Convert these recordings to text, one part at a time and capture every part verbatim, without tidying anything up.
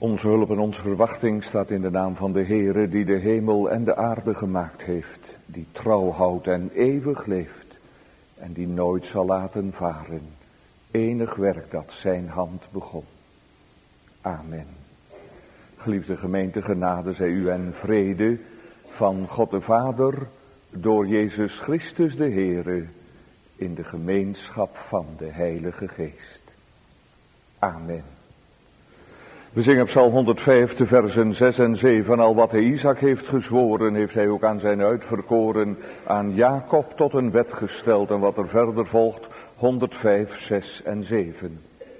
Onze hulp en onze verwachting staat in de naam van de Heere die de hemel en de aarde gemaakt heeft, die trouw houdt en eeuwig leeft en die nooit zal laten varen. Enig werk dat zijn hand begon. Amen. Geliefde gemeente, genade zij u en vrede van God de Vader door Jezus Christus de Heere in de gemeenschap van de Heilige Geest. Amen. We zingen Psalm honderdvijf, de versen zes en zeven. Al wat hij Isaac heeft gezworen, heeft hij ook aan zijn uitverkoren, aan Jacob tot een wet gesteld. En wat er verder volgt, honderdvijf, zes en zeven.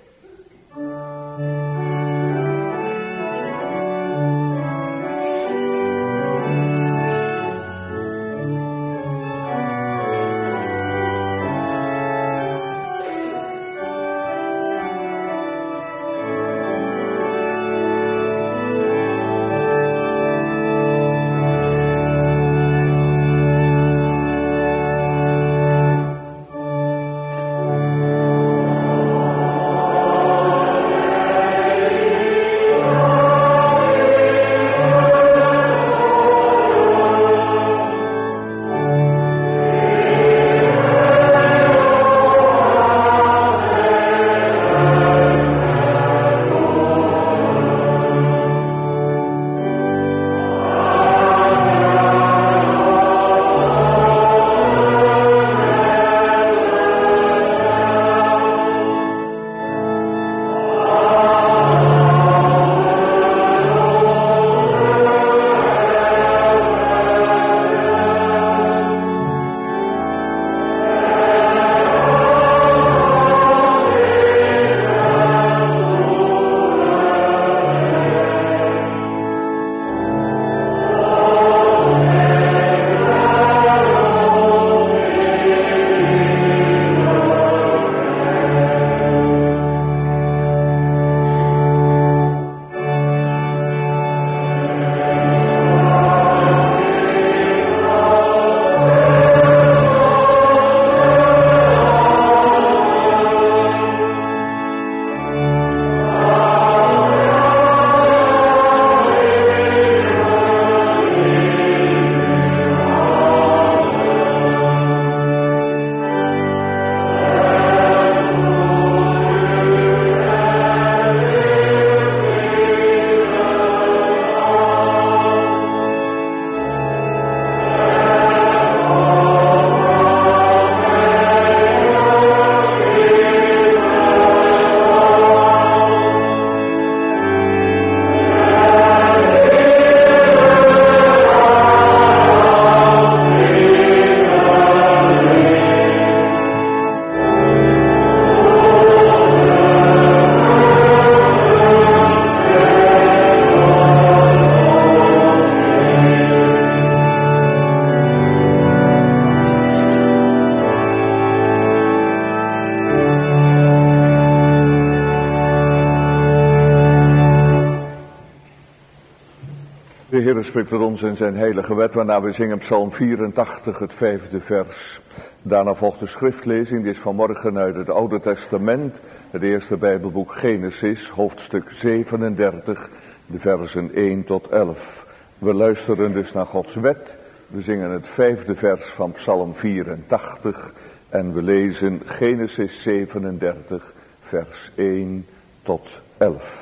De Heer spreekt tot ons in zijn heilige wet, waarna we zingen Psalm vierentachtig, het vijfde vers. Daarna volgt de schriftlezing, die is vanmorgen uit het Oude Testament, het eerste Bijbelboek Genesis, hoofdstuk zevenendertig, de versen één tot elf. We luisteren dus naar Gods wet, we zingen het vijfde vers van Psalm vierentachtig en we lezen Genesis zevenendertig, vers één tot elf.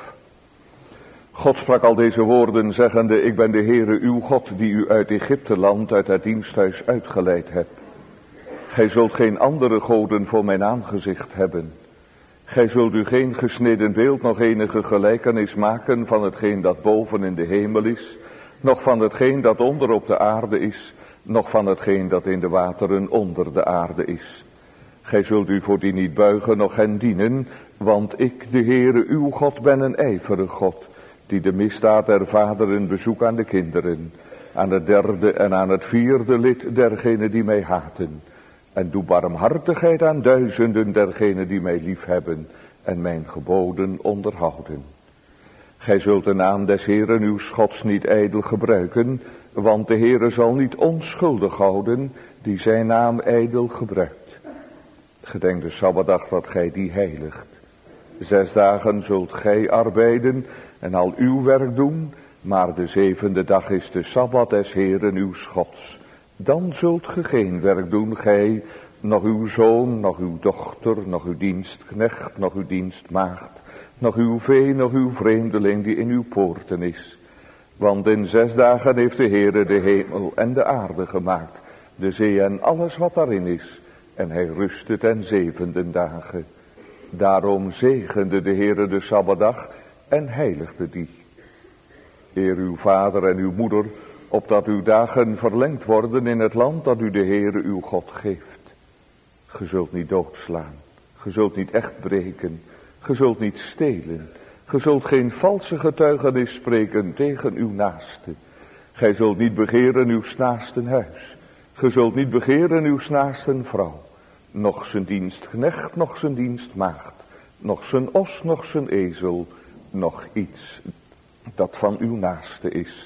God sprak al deze woorden zeggende, ik ben de Heere uw God die u uit Egypte land, uit het diensthuis uitgeleid hebt. Gij zult geen andere goden voor mijn aangezicht hebben. Gij zult u geen gesneden beeld, nog enige gelijkenis maken van hetgeen dat boven in de hemel is, noch van hetgeen dat onder op de aarde is, noch van hetgeen dat in de wateren onder de aarde is. Gij zult u voor die niet buigen, noch hen dienen, want ik, de Heere uw God, ben een ijverig God, die de misdaad der vaderen bezoekt aan de kinderen, aan het derde en aan het vierde lid dergenen die mij haten. En doe barmhartigheid aan duizenden dergenen die mij liefhebben en mijn geboden onderhouden. Gij zult de naam des Heeren uw Gods niet ijdel gebruiken, want de Heere zal niet onschuldig houden die zijn naam ijdel gebruikt. Gedenk de Sabbatdag dat gij die heiligt. Zes dagen zult gij arbeiden en al uw werk doen, maar de zevende dag is de Sabbat des Heeren uw Gods. Dan zult ge geen werk doen, gij, nog uw zoon, nog uw dochter, nog uw dienstknecht, nog uw dienstmaagd, nog uw vee, nog uw vreemdeling die in uw poorten is. Want in zes dagen heeft de Heere de hemel en de aarde gemaakt, de zee en alles wat daarin is, en hij rustte ten zevende dagen. Daarom zegende de Heere de Sabbatdag en heiligde die. Eer uw vader en uw moeder, opdat uw dagen verlengd worden in het land dat u de Heere uw God geeft. Ge zult niet doodslaan, ge zult niet echt breken, ge zult niet stelen, ge zult geen valse getuigenis spreken tegen uw naaste. Gij zult niet begeren uw naasten huis, ge zult niet begeren uw naasten vrouw, noch zijn dienstknecht, noch zijn dienstmaagd, noch zijn os, noch zijn ezel, noch iets dat van uw naaste is.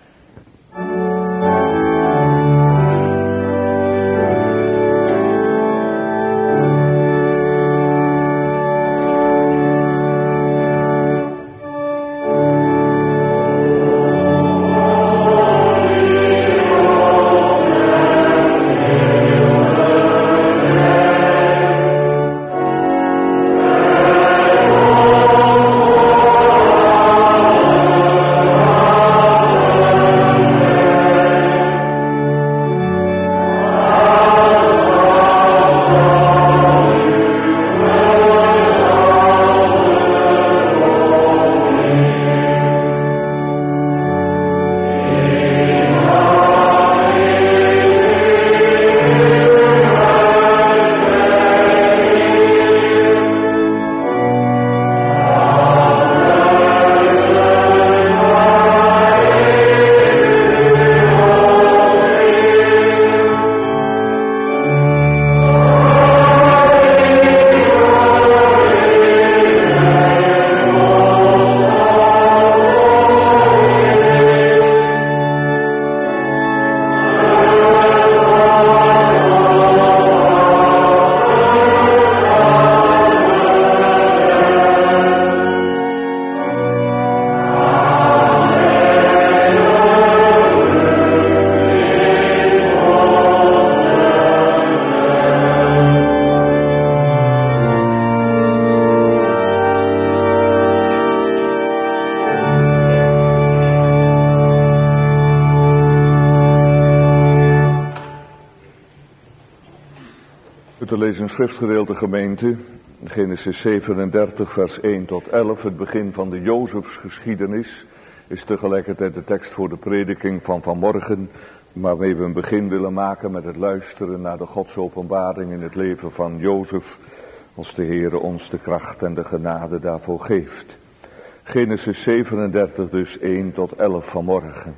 Een schriftgedeelte gemeente, Genesis zevenendertig vers één tot elf, het begin van de Jozefsgeschiedenis, is tegelijkertijd de tekst voor de prediking van vanmorgen, waarmee we een begin willen maken met het luisteren naar de Godsopenbaring in het leven van Jozef, als de Heere ons de kracht en de genade daarvoor geeft. Genesis zevenendertig dus één tot elf vanmorgen.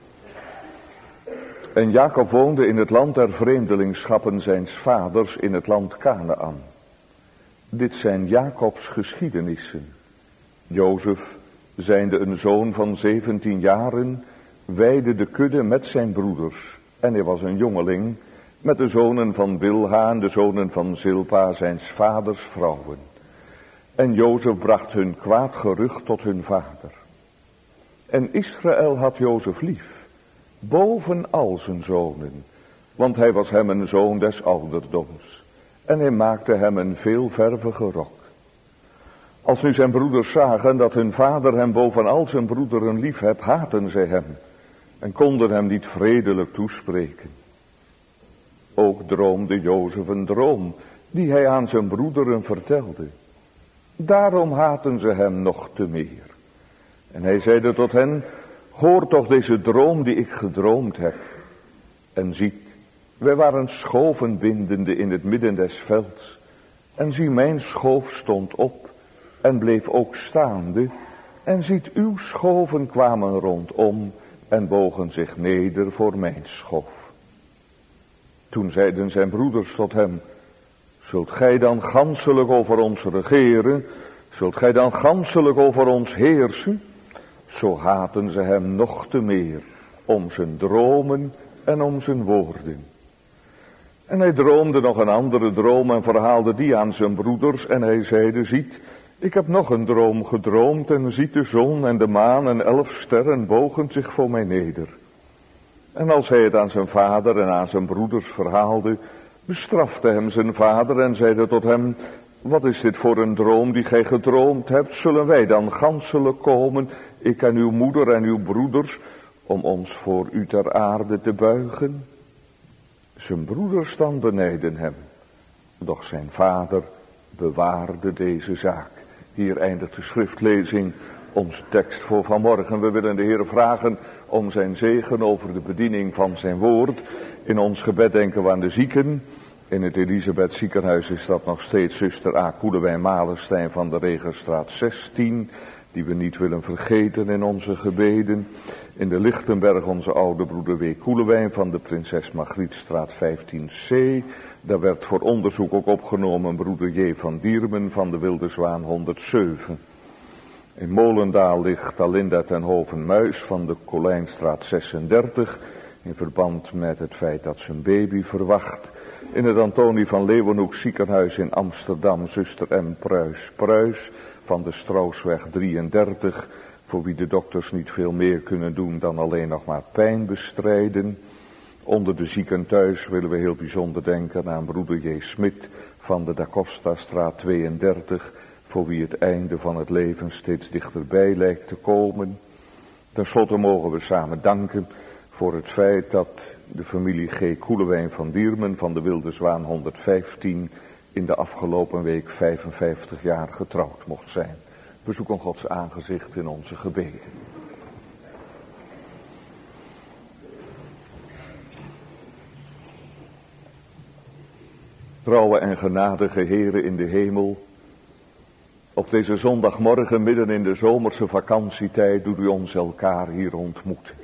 En Jacob woonde in het land der vreemdelingschappen zijns vaders in het land Kanaan. Dit zijn Jacobs geschiedenissen. Jozef, zijnde een zoon van zeventien jaren, weidde de kudde met zijn broeders. En hij was een jongeling met de zonen van Bilha en de zonen van Zilpa, zijns vaders vrouwen. En Jozef bracht hun kwaad gerucht tot hun vader. En Israël had Jozef lief, boven al zijn zonen, want hij was hem een zoon des ouderdoms. En hij maakte hem een veelvervige rok. Als nu zijn broeders zagen dat hun vader hem boven al zijn broederen lief had, haatten zij hem en konden hem niet vredelijk toespreken. Ook droomde Jozef een droom die hij aan zijn broederen vertelde. Daarom haatten ze hem nog te meer. En hij zeide tot hen: hoor toch deze droom die ik gedroomd heb. En ziet, wij waren schoven bindende in het midden des velds. En zie, mijn schoof stond op en bleef ook staande. En ziet, uw schoven kwamen rondom en bogen zich neder voor mijn schoof. Toen zeiden zijn broeders tot hem: zult gij dan ganselijk over ons regeren? Zult gij dan ganselijk over ons heersen? Zo haatten ze hem nog te meer om zijn dromen en om zijn woorden. En hij droomde nog een andere droom en verhaalde die aan zijn broeders. En hij zeide: ziet, Ik heb nog een droom gedroomd en ziet de zon en de maan en elf sterren bogen zich voor mij neder. En als hij het aan zijn vader en aan zijn broeders verhaalde, bestrafte hem zijn vader en zeide tot hem: wat is dit voor een droom die gij gedroomd hebt? Zullen wij dan ganselijk komen, ik en uw moeder en uw broeders, om ons voor u ter aarde te buigen? Zijn broeders dan benijdden hem, doch zijn vader bewaarde deze zaak. Hier eindigt de schriftlezing, onze tekst voor vanmorgen. We willen de Heer vragen om zijn zegen over de bediening van zijn woord. In ons gebed denken we aan de zieken. In het Elisabeth ziekenhuis is dat nog steeds zuster A. Koelewijn-Malenstein van de Regenstraat zestien, die we niet willen vergeten in onze gebeden. In de Lichtenberg onze oude broeder W. Koelewijn van de Prinses Margrietstraat vijftien C. Daar werd voor onderzoek ook opgenomen broeder J. van Diermen van de Wilde Zwaan honderdzeven. In Molendaal ligt Alinda ten Hoven-Muis van de Colijnstraat zesendertig, in verband met het feit dat ze een baby verwacht. In het Antonie van Leeuwenhoek ziekenhuis in Amsterdam zuster M. Pruis-Pruis van de Stroosweg drieëndertig, voor wie de dokters niet veel meer kunnen doen dan alleen nog maar pijn bestrijden. Onder de zieken thuis willen we heel bijzonder denken aan broeder J. Smit van de Da Costa-straat tweeëndertig, voor wie het einde van het leven steeds dichterbij lijkt te komen. Ten slotte mogen we samen danken voor het feit dat de familie G. Koelewijn van Diermen van de Wilde Zwaan honderdvijftien in de afgelopen week vijfenvijftig jaar getrouwd mocht zijn. We zoeken Gods aangezicht in onze gebeden. Trouwe en genadige Heere in de hemel, op deze zondagmorgen midden in de zomerse vakantietijd doet u ons elkaar hier ontmoeten.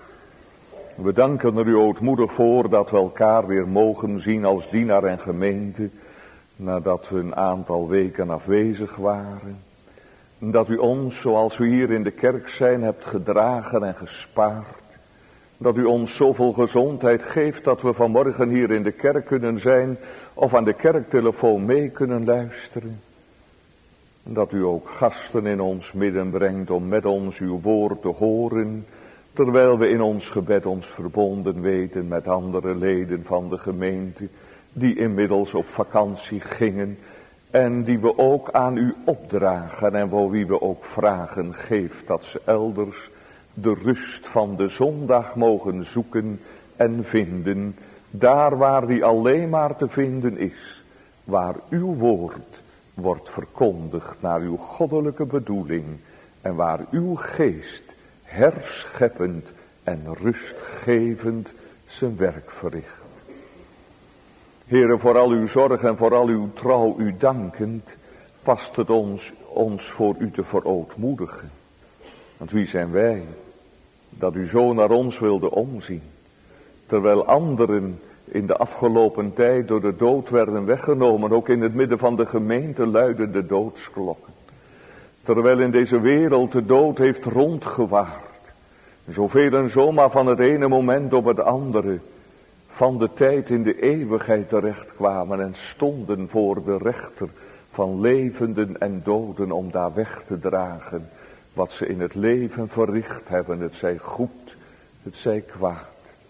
We danken er u ootmoedig voor dat we elkaar weer mogen zien als dienaar en gemeente, nadat we een aantal weken afwezig waren. Dat u ons, zoals we hier in de kerk zijn, hebt gedragen en gespaard. Dat u ons zoveel gezondheid geeft dat we vanmorgen hier in de kerk kunnen zijn of aan de kerktelefoon mee kunnen luisteren. Dat u ook gasten in ons midden brengt om met ons uw woord te horen, terwijl we in ons gebed ons verbonden weten met andere leden van de gemeente, die inmiddels op vakantie gingen en die we ook aan u opdragen en voor wie we ook vragen, geeft dat ze elders de rust van de zondag mogen zoeken en vinden, daar waar die alleen maar te vinden is, waar uw woord wordt verkondigd naar uw goddelijke bedoeling en waar uw geest herscheppend en rustgevend zijn werk verricht. Heere, voor al uw zorg en voor al uw trouw u dankend, past het ons, ons voor u te verootmoedigen. Want wie zijn wij, dat u zo naar ons wilde omzien, terwijl anderen in de afgelopen tijd door de dood werden weggenomen, ook in het midden van de gemeente luiden de doodsklokken. Terwijl in deze wereld de dood heeft rondgewaard, zoveel zomaar van het ene moment op het andere van de tijd in de eeuwigheid terechtkwamen en stonden voor de rechter van levenden en doden om daar weg te dragen wat ze in het leven verricht hebben, het zij goed, het zij kwaad.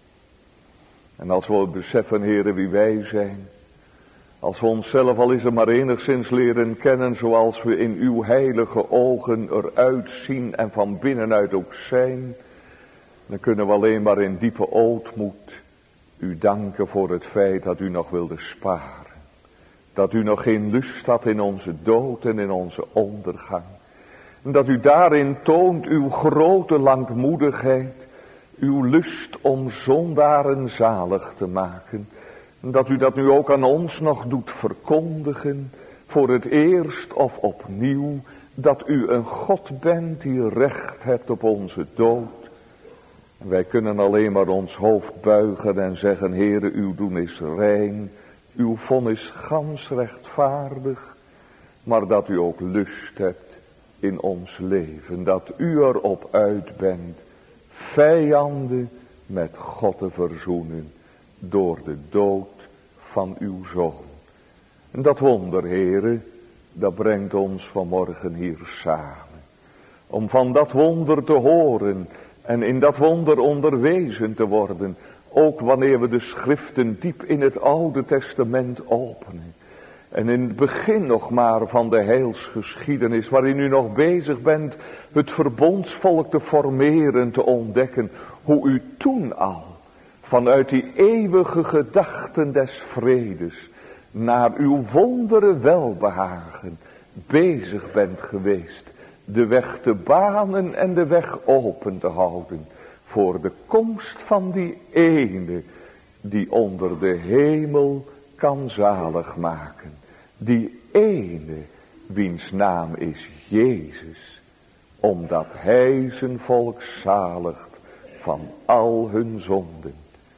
En als we beseffen, Heere, wie wij zijn, als we onszelf al is het maar enigszins leren kennen zoals we in uw heilige ogen eruit zien en van binnenuit ook zijn, dan kunnen we alleen maar in diepe ootmoed u danken voor het feit dat u nog wilde sparen. Dat u nog geen lust had in onze dood en in onze ondergang. En dat u daarin toont uw grote langmoedigheid, uw lust om zondaren zalig te maken. En dat u dat nu ook aan ons nog doet verkondigen, voor het eerst of opnieuw, dat u een God bent die recht hebt op onze dood. En wij kunnen alleen maar ons hoofd buigen en zeggen, Heere, uw doen is rein, uw vonnis gans rechtvaardig, maar dat u ook lust hebt in ons leven, dat u erop uit bent vijanden met God te verzoenen door de dood van uw Zoon. En dat wonder, Heere, dat brengt ons vanmorgen hier samen. Om van dat wonder te horen en in dat wonder onderwezen te worden. Ook wanneer we de schriften diep in het Oude Testament openen. En in het begin nog maar van de heilsgeschiedenis, waarin u nog bezig bent het verbondsvolk te formeren, te ontdekken. Hoe u toen al, vanuit die eeuwige gedachten des vredes, naar uw wondere welbehagen bezig bent geweest. De weg te banen en de weg open te houden. Voor de komst van die ene die onder de hemel kan zalig maken. Die ene wiens naam is Jezus. Omdat hij zijn volk zaligt van al hun zonden.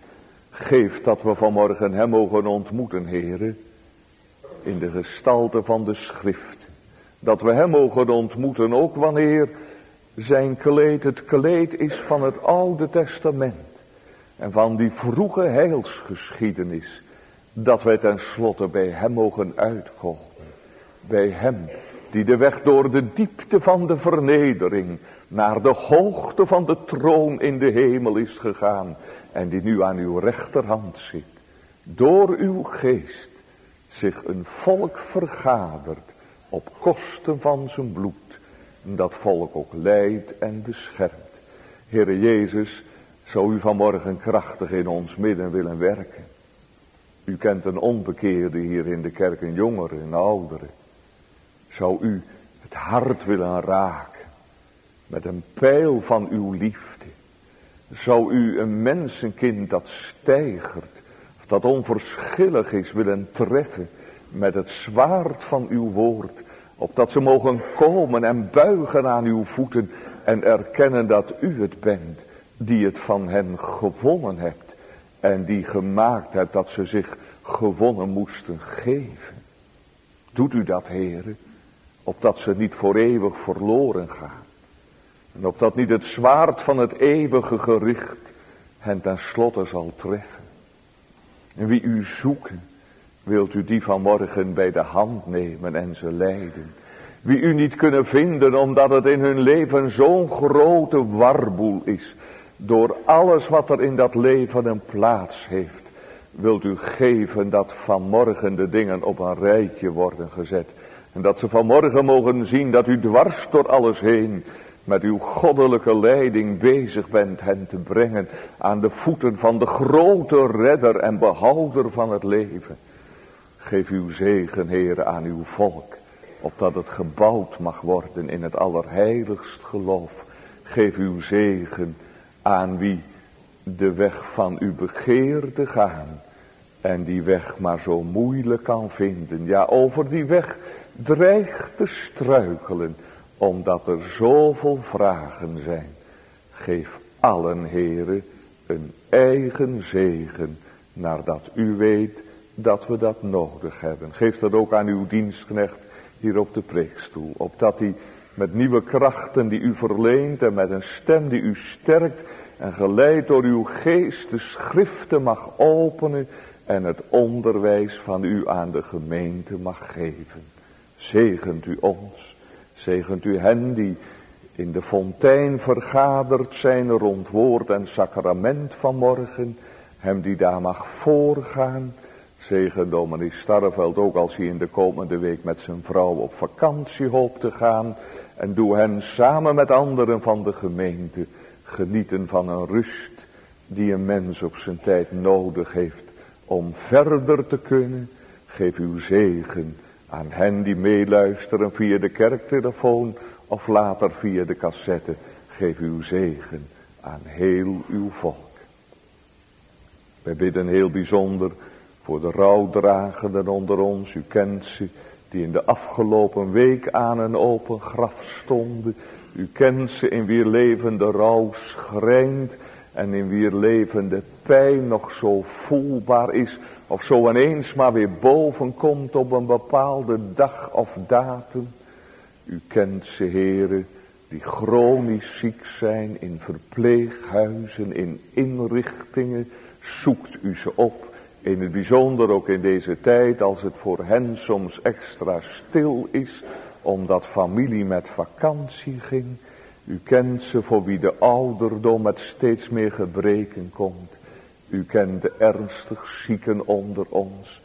Geef dat we vanmorgen hem mogen ontmoeten, heren. In de gestalte van de schrift. Dat we hem mogen ontmoeten ook wanneer zijn kleed het kleed is van het Oude Testament. En van die vroege heilsgeschiedenis. Dat wij tenslotte bij hem mogen uitkomen. Bij hem die de weg door de diepte van de vernedering naar de hoogte van de troon in de hemel is gegaan. En die nu aan uw rechterhand zit. Door uw geest zich een volk vergadert op kosten van zijn bloed. En dat volk ook leidt en beschermt. Heere Jezus, zou u vanmorgen krachtig in ons midden willen werken. U kent een onbekeerde hier in de kerk, een jongere, een oudere. Zou u het hart willen raken met een pijl van uw liefde. Zou u een mensenkind dat steigert, dat onverschillig is, willen treffen met het zwaard van uw woord. Opdat ze mogen komen en buigen aan uw voeten en erkennen dat u het bent die het van hen gewonnen hebt. En die gemaakt hebt dat ze zich gewonnen moesten geven. Doet u dat, Heere, opdat ze niet voor eeuwig verloren gaan. En opdat niet het zwaard van het eeuwige gericht hen tenslotte zal treffen. En wie u zoeken, wilt u die vanmorgen bij de hand nemen en ze leiden. Wie u niet kunnen vinden omdat het in hun leven zo'n grote warboel is. Door alles wat er in dat leven een plaats heeft. Wilt u geven dat vanmorgen de dingen op een rijtje worden gezet. En dat ze vanmorgen mogen zien dat u dwars door alles heen met uw goddelijke leiding bezig bent hen te brengen aan de voeten van de grote redder en behouder van het leven. Geef uw zegen, Heere, aan uw volk, opdat het gebouwd mag worden in het allerheiligst geloof. Geef uw zegen aan wie de weg van u begeert te gaan en die weg maar zo moeilijk kan vinden. Ja, over die weg dreigt te struikelen, omdat er zoveel vragen zijn. Geef allen, Heere, een eigen zegen, naardat u weet dat we dat nodig hebben. Geef dat ook aan uw dienstknecht hier op de preekstoel, opdat hij met nieuwe krachten die u verleent en met een stem die u sterkt en geleid door uw geest de schriften mag openen en het onderwijs van u aan de gemeente mag geven. Zegent u ons. Zegent u hen die in de fontein vergaderd zijn rond woord en sacrament vanmorgen. Hem die daar mag voorgaan. Zegen dominee Starreveld ook als hij in de komende week met zijn vrouw op vakantie hoopt te gaan. En doe hen samen met anderen van de gemeente genieten van een rust die een mens op zijn tijd nodig heeft om verder te kunnen. Geef uw zegen aan hen die meeluisteren via de kerktelefoon of later via de cassette. Geef uw zegen aan heel uw volk. Wij bidden heel bijzonder voor de rouwdragenden onder ons. U kent ze die in de afgelopen week aan een open graf stonden. U kent ze in wier leven de rouw schrijnt en in wier leven de pijn nog zo voelbaar is. Of zo ineens maar weer boven komt op een bepaalde dag of datum. U kent ze, heren, die chronisch ziek zijn in verpleeghuizen, in inrichtingen. Zoekt u ze op In het bijzonder ook in deze tijd, als het voor hen soms extra stil is, omdat familie met vakantie ging. U kent ze voor wie de ouderdom met steeds meer gebreken komt. U kent de ernstig zieken onder ons,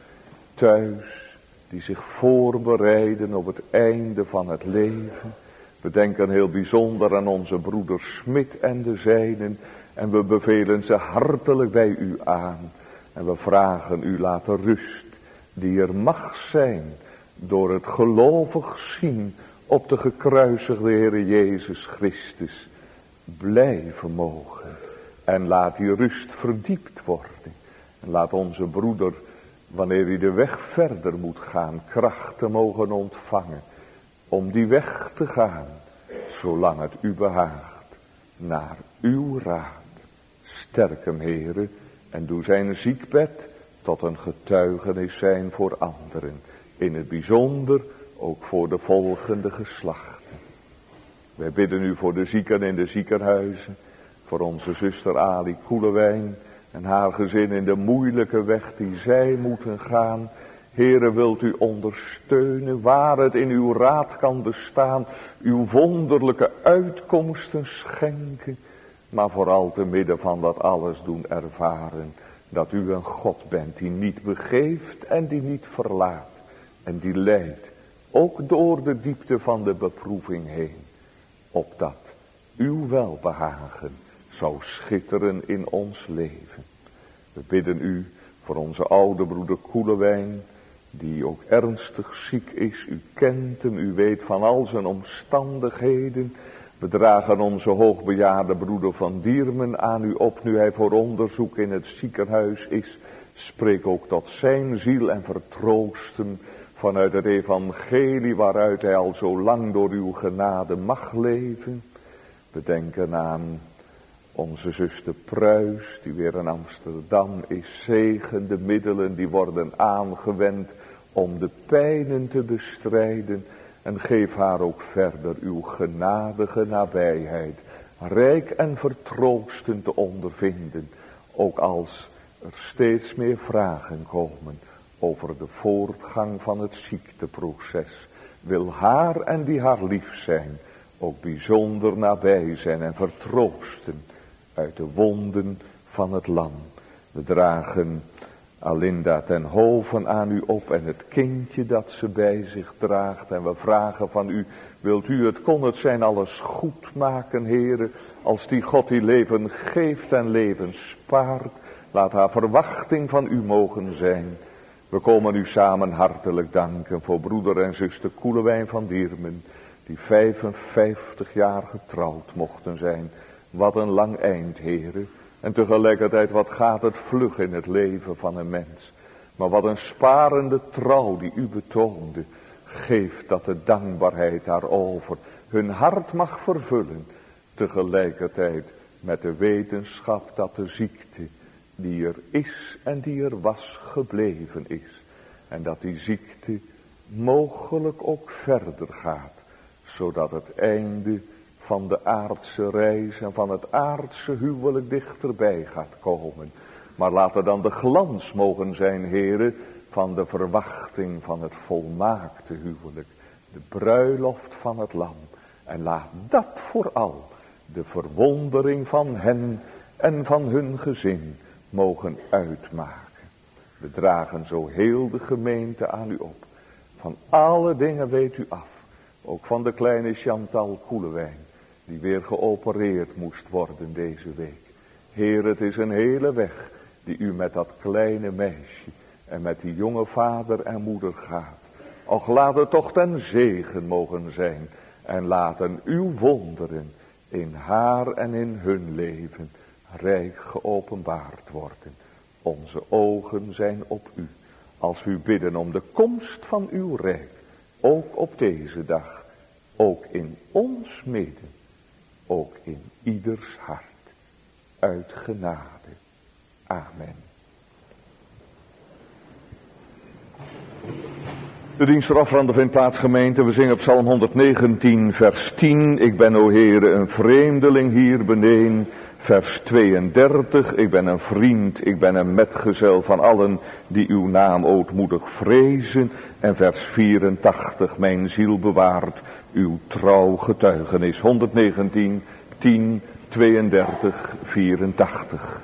thuis, die zich voorbereiden op het einde van het leven. We denken heel bijzonder aan onze broeder Smit en de zijnen, en we bevelen ze hartelijk bij u aan. En we vragen u laten rust, die er mag zijn, door het gelovig zien op de gekruisigde Heere Jezus Christus, blijven mogen. En laat die rust verdiept worden. En laat onze broeder, wanneer hij de weg verder moet gaan, krachten mogen ontvangen. Om die weg te gaan, zolang het u behaagt, naar uw raad. Sterk hem, Heere, en doe zijn ziekbed tot een getuigenis zijn voor anderen. In het bijzonder ook voor de volgende geslachten. Wij bidden u voor de zieken in de ziekenhuizen. Voor onze zuster Ali Koelewijn en haar gezin in de moeilijke weg die zij moeten gaan. Heere, wilt u ondersteunen waar het in uw raad kan bestaan. Uw wonderlijke uitkomsten schenken. Maar vooral te midden van dat alles doen ervaren. Dat u een God bent die niet begeeft en die niet verlaat. En die leidt, ook door de diepte van de beproeving heen. Opdat uw welbehagen zou schitteren in ons leven. We bidden u voor onze oude broeder Koelewijn, die ook ernstig ziek is. U kent hem, u weet van al zijn omstandigheden. We dragen onze hoogbejaarde broeder Van Diermen aan u op, nu hij voor onderzoek in het ziekenhuis is. Spreek ook tot zijn ziel en vertroost hem vanuit het evangelie waaruit hij al zo lang door uw genade mag leven. We denken aan onze zuster Pruis, die weer in Amsterdam is. Zegen de middelen die worden aangewend om de pijnen te bestrijden. En geef haar ook verder uw genadige nabijheid, rijk en vertroostend te ondervinden. Ook als er steeds meer vragen komen over de voortgang van het ziekteproces. Wil haar en die haar lief zijn ook bijzonder nabij zijn en vertroosten uit de wonden van het lam. We dragen Alinda ten Hoven aan u op en het kindje dat ze bij zich draagt. En we vragen van u, wilt u het, kon het zijn, alles goed maken, Heere. Als die God die leven geeft en leven spaart, laat haar verwachting van u mogen zijn. We komen u samen hartelijk danken voor broeder en zuster Koelewijn van Diermen, die vijfenvijftig jaar getrouwd mochten zijn. Wat een lang eind, Heere. En tegelijkertijd, wat gaat het vlug in het leven van een mens. Maar wat een sparende trouw die u betoonde. Geeft dat de dankbaarheid daarover hun hart mag vervullen. Tegelijkertijd met de wetenschap dat de ziekte die er is en die er was gebleven is. En dat die ziekte mogelijk ook verder gaat. Zodat het einde van de aardse reis en van het aardse huwelijk dichterbij gaat komen. Maar laat er dan de glans mogen zijn, Heere, van de verwachting van het volmaakte huwelijk. De bruiloft van het lam. En laat dat vooral de verwondering van hen en van hun gezin mogen uitmaken. We dragen zo heel de gemeente aan u op. Van alle dingen weet u af. Ook van de kleine Chantal Koelewijn, die weer geopereerd moest worden deze week. Heer, het is een hele weg die u met dat kleine meisje en met die jonge vader en moeder gaat. Och, laat het toch ten zegen mogen zijn en laten uw wonderen in haar en in hun leven rijk geopenbaard worden. Onze ogen zijn op u, als we u bidden om de komst van uw rijk, ook op deze dag, ook in ons midden, ook in ieders hart, uit genade. Amen. De dienst voor afranden vindt plaats, gemeente. We zingen op Psalm honderdnegentien vers tien. Ik ben, o Heere, een vreemdeling hier beneden. Vers tweeëndertig, ik ben een vriend, ik ben een metgezel van allen die uw naam ootmoedig vrezen. En vers vierentachtig, mijn ziel bewaart uw trouw getuigenis. honderdnegentien, tien, tweeëndertig, vierentachtig.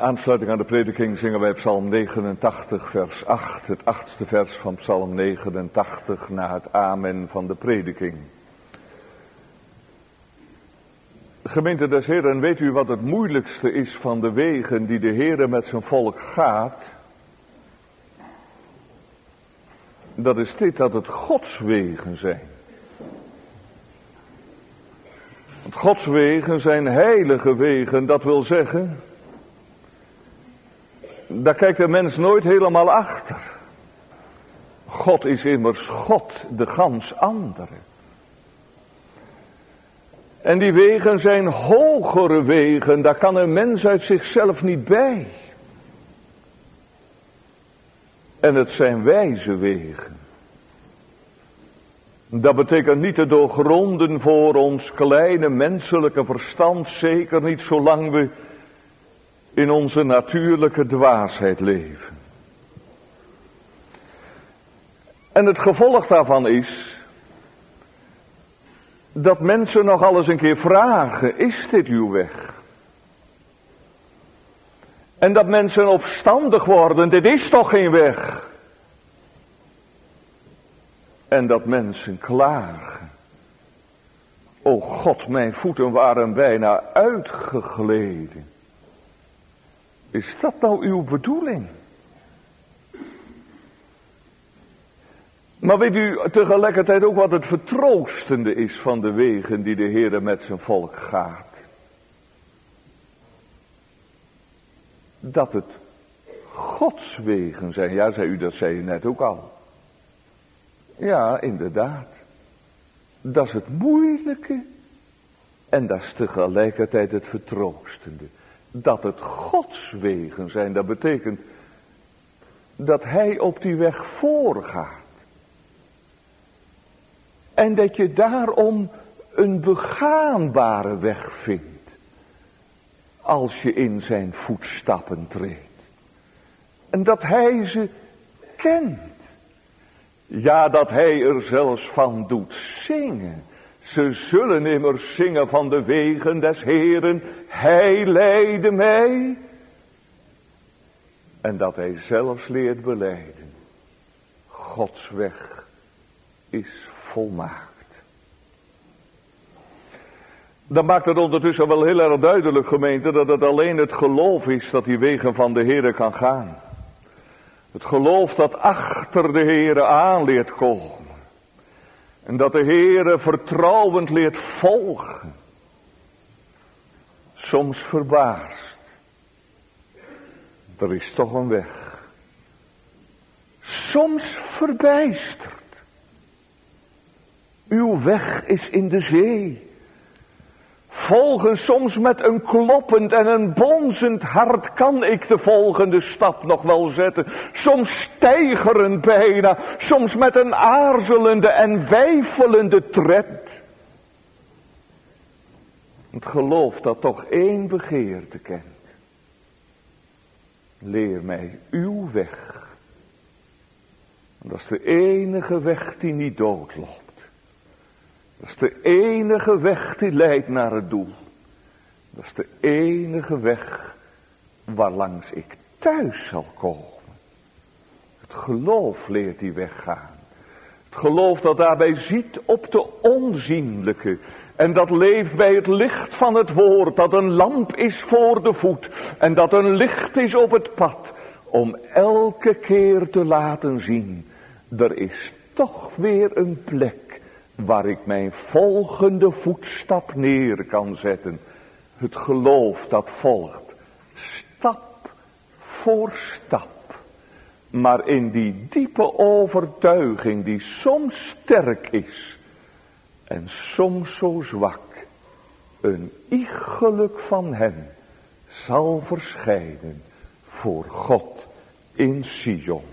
In aansluiting aan de prediking zingen wij Psalm negenentachtig vers acht, het achtste vers van Psalm negenentachtig na het amen van de prediking. Gemeente des Heren, weet u wat het moeilijkste is van de wegen die de Heere met zijn volk gaat? Dat is dit, dat het Gods wegen zijn. Want Gods wegen zijn heilige wegen, dat wil zeggen, daar kijkt de mens nooit helemaal achter. God is immers God, de gans andere. En die wegen zijn hogere wegen, daar kan een mens uit zichzelf niet bij. En het zijn wijze wegen. Dat betekent niet te doorgronden voor ons kleine menselijke verstand, zeker niet zolang we in onze natuurlijke dwaasheid leven. En het gevolg daarvan is dat mensen nog eens een keer vragen, is dit uw weg? En dat mensen opstandig worden, dit is toch geen weg? En dat mensen klagen, o God, mijn voeten waren bijna uitgegleden. Is dat nou uw bedoeling? Maar weet u tegelijkertijd ook wat het vertroostende is van de wegen die de Heere met zijn volk gaat? Dat het Gods wegen zijn. Ja, zei u, dat zei u net ook al. Ja, inderdaad. Dat is het moeilijke en dat is tegelijkertijd het vertroostende. Dat het Gods wegen zijn, dat betekent dat Hij op die weg voorgaat. En dat je daarom een begaanbare weg vindt, als je in zijn voetstappen treedt. En dat Hij ze kent. Ja, dat Hij er zelfs van doet zingen. Ze zullen immers zingen van de wegen des Heeren. Hij leidde mij. En dat Hij zelfs leert belijden. Gods weg is volmaakt. Dan maakt het ondertussen wel heel erg duidelijk, gemeente, dat het alleen het geloof is dat die wegen van de Heere kan gaan. Het geloof dat achter de Heere aan leert komen. En dat de Heere vertrouwend leert volgen. Soms verbaasd. Er is toch een weg. Soms verbijsterd. Uw weg is in de zee. Volgen soms met een kloppend en een bonzend hart kan ik de volgende stap nog wel zetten. Soms steigerend bijna, soms met een aarzelende en weifelende tred. Het geloof dat toch één begeerte kent. Leer mij uw weg. Dat is de enige weg die niet doodloopt. Dat is de enige weg die leidt naar het doel. Dat is de enige weg waarlangs ik thuis zal komen. Het geloof leert die weg gaan. Het geloof dat daarbij ziet op de onzienlijke. En dat leeft bij het licht van het woord. Dat een lamp is voor de voet. En dat een licht is op het pad. Om elke keer te laten zien. Er is toch weer een plek. Waar ik mijn volgende voetstap neer kan zetten. Het geloof dat volgt. Stap voor stap. Maar in die diepe overtuiging die soms sterk is. En soms zo zwak. Een iegelijk van hen zal verschijnen voor God in Sion.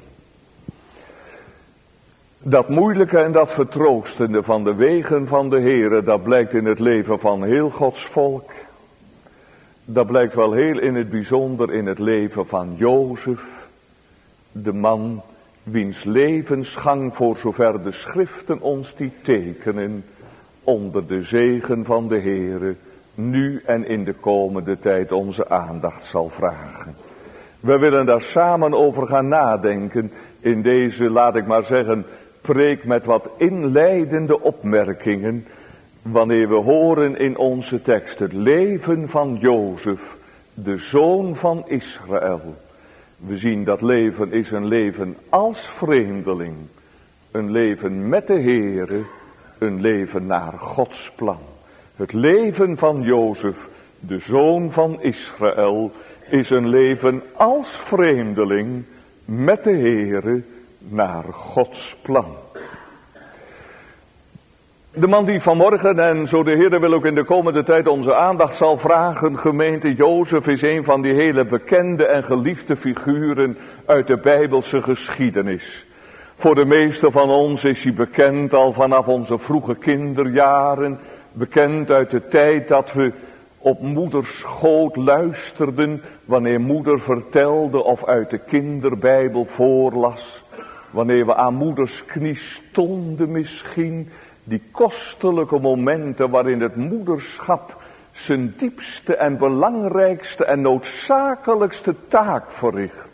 Dat moeilijke en dat vertroostende van de wegen van de Heere, dat blijkt in het leven van heel Gods volk. Dat blijkt wel heel in het bijzonder in het leven van Jozef, de man wiens levensgang voor zover de schriften ons die tekenen, onder de zegen van de Heere nu en in de komende tijd onze aandacht zal vragen. We willen daar samen over gaan nadenken in deze, laat ik maar zeggen, preek met wat inleidende opmerkingen. Wanneer we horen in onze tekst het leven van Jozef, de zoon van Israël. We zien dat leven is een leven als vreemdeling. Een leven met de Heere, een leven naar Gods plan. Het leven van Jozef, de zoon van Israël, is een leven als vreemdeling met de Heere naar Gods plan. De man die vanmorgen, en zo de Heer wil ook in de komende tijd onze aandacht zal vragen, gemeente, Jozef is een van die hele bekende en geliefde figuren uit de Bijbelse geschiedenis. Voor de meesten van ons is hij bekend al vanaf onze vroege kinderjaren, bekend uit de tijd dat we op moeders schoot luisterden, wanneer moeder vertelde of uit de kinderbijbel voorlas. Wanneer we aan moeders knie stonden misschien, die kostelijke momenten waarin het moederschap zijn diepste en belangrijkste en noodzakelijkste taak verricht.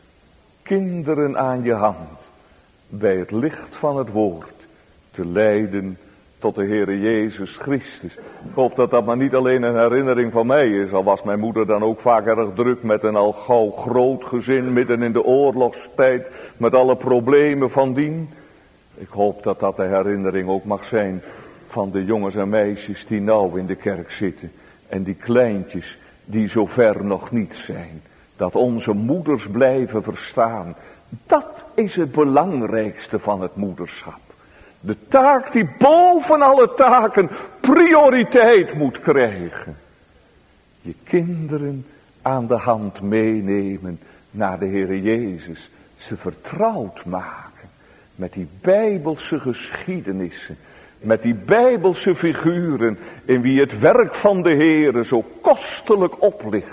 Kinderen aan je hand, bij het licht van het woord, te leiden tot de Heere Jezus Christus. Ik hoop dat dat maar niet alleen een herinnering van mij is, al was mijn moeder dan ook vaak erg druk met een al gauw groot gezin, midden in de oorlogstijd, met alle problemen van dien. Ik hoop dat dat de herinnering ook mag zijn van de jongens en meisjes die nou in de kerk zitten. En die kleintjes die zo ver nog niet zijn. Dat onze moeders blijven verstaan. Dat is het belangrijkste van het moederschap. De taak die boven alle taken prioriteit moet krijgen. Je kinderen aan de hand meenemen naar de Heere Jezus. Ze vertrouwd maken. Met die Bijbelse geschiedenissen. Met die Bijbelse figuren. In wie het werk van de Heere zo kostelijk oplicht.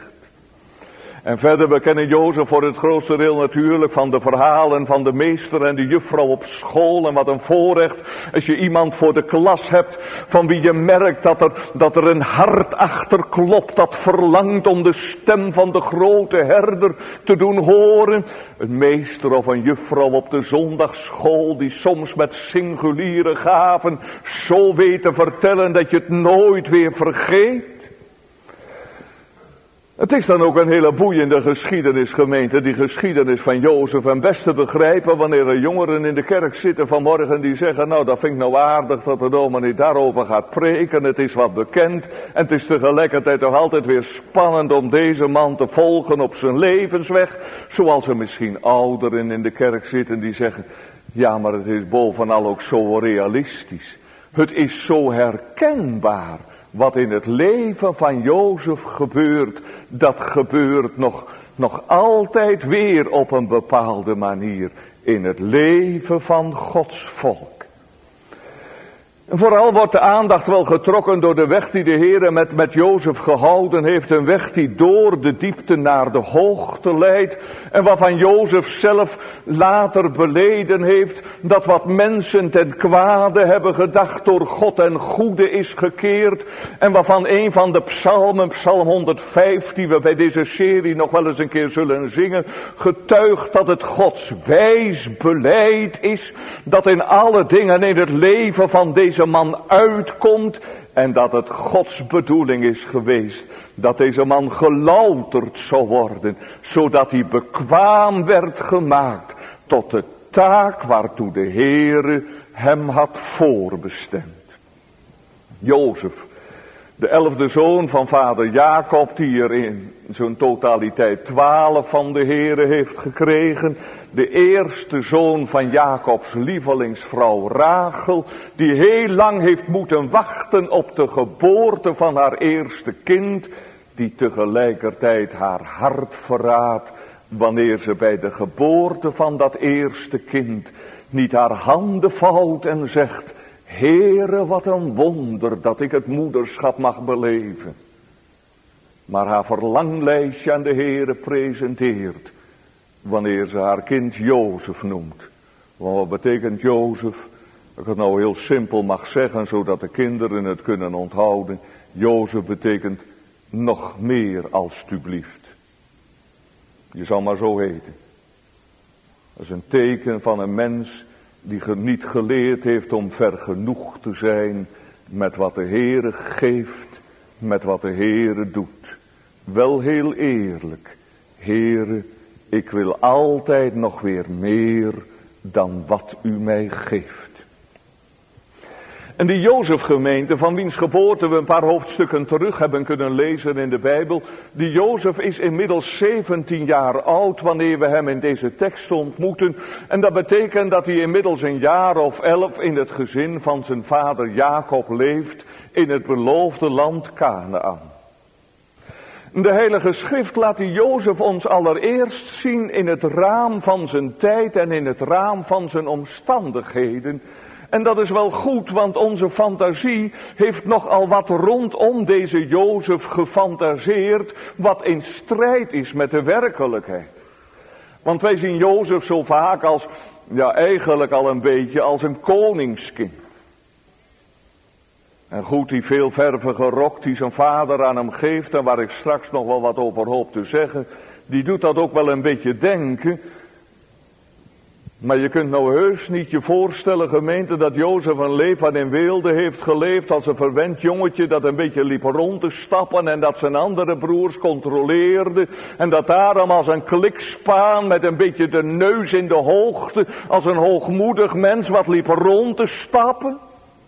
En verder, we kennen Jozef voor het grootste deel natuurlijk van de verhalen van de meester en de juffrouw op school. En wat een voorrecht als je iemand voor de klas hebt van wie je merkt dat er, dat er een hart achter klopt. Dat verlangt om de stem van de grote herder te doen horen. Een meester of een juffrouw op de zondagsschool die soms met singuliere gaven zo weet te vertellen dat je het nooit weer vergeet. Het is dan ook een hele boeiende geschiedenis, gemeente, die geschiedenis van Jozef. En best te begrijpen wanneer er jongeren in de kerk zitten vanmorgen die zeggen, nou dat vind ik nou aardig dat de dominee daarover gaat preken. Het is wat bekend en het is tegelijkertijd toch altijd weer spannend om deze man te volgen op zijn levensweg. Zoals er misschien ouderen in de kerk zitten die zeggen, ja maar het is bovenal ook zo realistisch. Het is zo herkenbaar. Wat in het leven van Jozef gebeurt, dat gebeurt nog, nog altijd weer op een bepaalde manier in het leven van Gods volk. En vooral wordt de aandacht wel getrokken door de weg die de Heere met, met Jozef gehouden heeft. Een weg die door de diepte naar de hoogte leidt. En waarvan Jozef zelf later beleden heeft dat wat mensen ten kwade hebben gedacht door God en goede is gekeerd. En waarvan een van de psalmen, psalm honderdvijf, die we bij deze serie nog wel eens een keer zullen zingen, getuigt dat het Gods wijs beleid is. Dat in alle dingen in het leven van deze deze man uitkomt en dat het Gods bedoeling is geweest dat deze man gelouterd zou worden, zodat hij bekwaam werd gemaakt tot de taak waartoe de Heere hem had voorbestemd. Jozef, de elfde zoon van vader Jacob, die er in zo'n totaliteit twaalf van de Heere heeft gekregen. De eerste zoon van Jacobs lievelingsvrouw Rachel, die heel lang heeft moeten wachten op de geboorte van haar eerste kind, die tegelijkertijd haar hart verraadt, wanneer ze bij de geboorte van dat eerste kind niet haar handen vouwt en zegt, Heere, wat een wonder dat ik het moederschap mag beleven. Maar haar verlanglijstje aan de Heere presenteert, wanneer ze haar kind Jozef noemt. Want wat betekent Jozef? ik het nou heel simpel mag zeggen, zodat de kinderen het kunnen onthouden. Jozef betekent nog meer alstublieft. Je zal maar zo heten. Dat is een teken van een mens die niet geleerd heeft om vergenoegd te zijn met wat de Heere geeft, met wat de Heere doet. Wel heel eerlijk, Heere, ik wil altijd nog weer meer dan wat u mij geeft. En die Jozefgemeente, van wiens geboorte we een paar hoofdstukken terug hebben kunnen lezen in de Bijbel. Die Jozef is inmiddels zeventien jaar oud wanneer we hem in deze tekst ontmoeten. En dat betekent dat hij inmiddels een jaar of elf in het gezin van zijn vader Jacob leeft in het beloofde land Kanaän. De Heilige Schrift laat die Jozef ons allereerst zien in het raam van zijn tijd en in het raam van zijn omstandigheden. En dat is wel goed, want onze fantasie heeft nogal wat rondom deze Jozef gefantaseerd, wat in strijd is met de werkelijkheid. Want wij zien Jozef zo vaak als, ja eigenlijk al een beetje als een koningskind. En goed, die veelvervige rok die zijn vader aan hem geeft, en waar ik straks nog wel wat over hoop te zeggen, die doet dat ook wel een beetje denken. Maar je kunt nou heus niet je voorstellen, gemeente, dat Jozef een leven in weelde heeft geleefd als een verwend jongetje dat een beetje liep rond te stappen en dat zijn andere broers controleerde. En dat daarom als een klikspaan met een beetje de neus in de hoogte, als een hoogmoedig mens wat liep rond te stappen.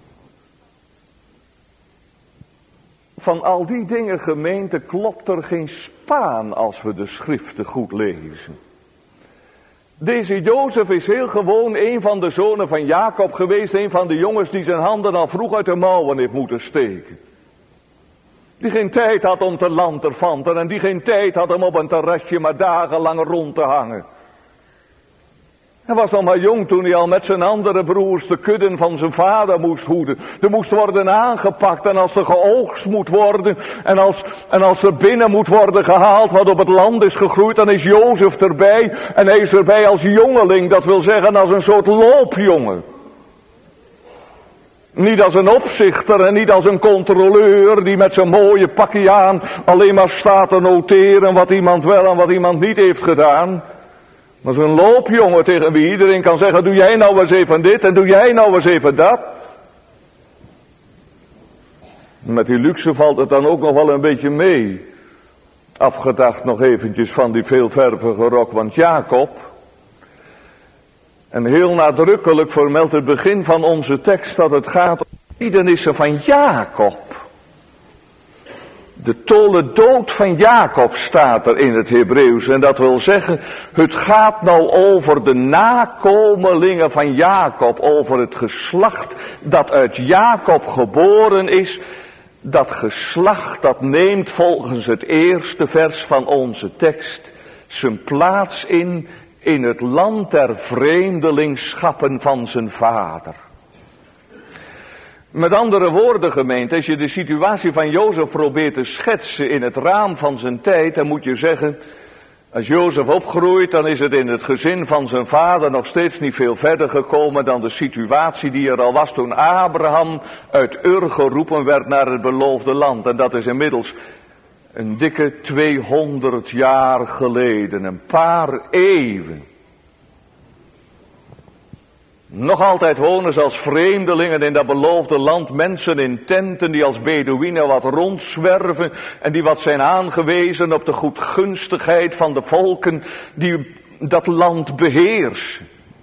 Van al die dingen, gemeente, klopt er geen spaan als we de schriften goed lezen. Deze Jozef is heel gewoon een van de zonen van Jacob geweest, een van de jongens die zijn handen al vroeg uit de mouwen heeft moeten steken. Die geen tijd had om te lanterfanten en die geen tijd had om op een terrasje maar dagenlang rond te hangen. Hij was nog maar jong toen hij al met zijn andere broers de kudden van zijn vader moest hoeden. Er moest worden aangepakt en als er geoogst moet worden en als, en als er binnen moet worden gehaald wat op het land is gegroeid, dan is Jozef erbij. En hij is erbij als jongeling, dat wil zeggen als een soort loopjongen. Niet als een opzichter en niet als een controleur die met zijn mooie pakje aan alleen maar staat te noteren wat iemand wel en wat iemand niet heeft gedaan. Maar zo'n loopjongen tegen wie iedereen kan zeggen, doe jij nou eens even dit en doe jij nou eens even dat. Met die luxe valt het dan ook nog wel een beetje mee. Afgedacht nog eventjes van die veelvervige rok, want Jacob. En heel nadrukkelijk vermeldt het begin van onze tekst dat het gaat om de geschiedenissen van Jacob. De tole dood van Jacob staat er in het Hebreeuws. En dat wil zeggen, het gaat nou over de nakomelingen van Jacob. Over het geslacht dat uit Jacob geboren is. Dat geslacht dat neemt volgens het eerste vers van onze tekst zijn plaats in, in het land der vreemdelingschappen van zijn vader. Met andere woorden, gemeente, als je de situatie van Jozef probeert te schetsen in het raam van zijn tijd, dan moet je zeggen, als Jozef opgroeit, dan is het in het gezin van zijn vader nog steeds niet veel verder gekomen dan de situatie die er al was toen Abraham uit Ur geroepen werd naar het beloofde land. En dat is inmiddels een dikke tweehonderd jaar geleden, een paar eeuwen. Nog altijd wonen ze als vreemdelingen in dat beloofde land, mensen in tenten die als Bedouinen wat rondzwerven en die wat zijn aangewezen op de goedgunstigheid van de volken die dat land beheersen.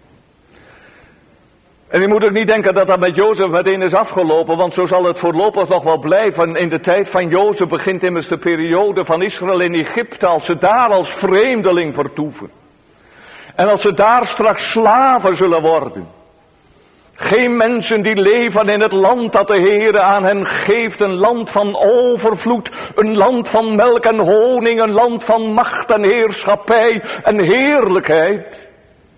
En je moet ook niet denken dat dat met Jozef meteen is afgelopen, want zo zal het voorlopig nog wel blijven. In de tijd van Jozef begint immers de periode van Israël in Egypte, als ze daar als vreemdeling vertoeven. En als ze daar straks slaven zullen worden. Geen mensen die leven in het land dat de Heere aan hen geeft. Een land van overvloed. Een land van melk en honing. Een land van macht en heerschappij en heerlijkheid.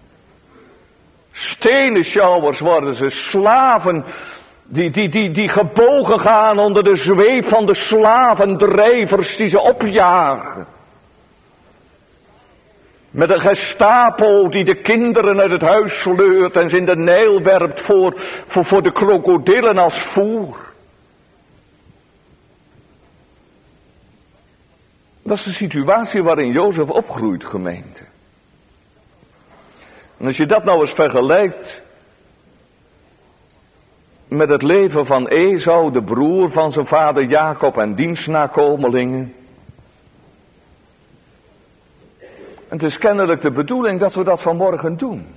Stenen sjouwers worden ze. Slaven die, die, die, die gebogen gaan onder de zweep van de slavendrijvers die ze opjagen. Met een Gestapo die de kinderen uit het huis sleurt en ze in de Nijl werpt voor, voor, voor de krokodillen als voer. Dat is de situatie waarin Jozef opgroeit, gemeente. En als je dat nou eens vergelijkt met het leven van Esau, de broer van zijn vader Jacob en diens nakomelingen. Het is kennelijk de bedoeling dat we dat vanmorgen doen.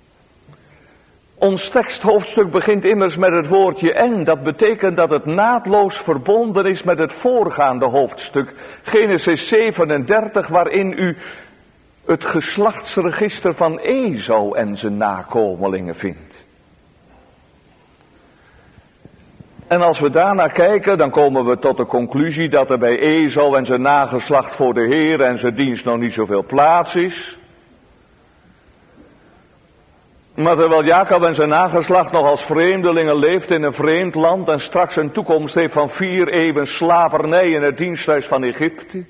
Ons teksthoofdstuk begint immers met het woordje en. Dat betekent dat het naadloos verbonden is met het voorgaande hoofdstuk. Genesis zevenendertig, waarin u het geslachtsregister van Esau en zijn nakomelingen vindt. En als we daarnaar kijken, dan komen we tot de conclusie dat er bij Esau en zijn nageslacht voor de Heer en zijn dienst nog niet zoveel plaats is. Maar terwijl Jacob en zijn nageslacht nog als vreemdelingen leeft in een vreemd land en straks een toekomst heeft van vier eeuwen slavernij in het diensthuis van Egypte,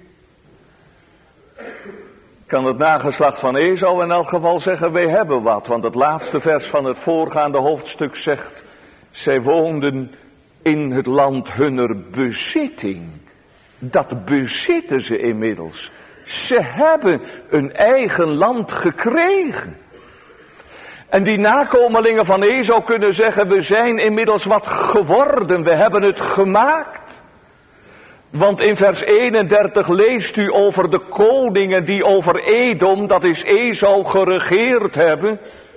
kan het nageslacht van Esau in elk geval zeggen, wij hebben wat. Want het laatste vers van het voorgaande hoofdstuk zegt, zij woonden in het land hunner bezitting. Dat bezitten ze inmiddels. Ze hebben een eigen land gekregen. En die nakomelingen van Esau kunnen zeggen, we zijn inmiddels wat geworden, we hebben het gemaakt. Want in vers eenendertig leest u over de koningen die over Edom, dat is Esau, geregeerd hebben.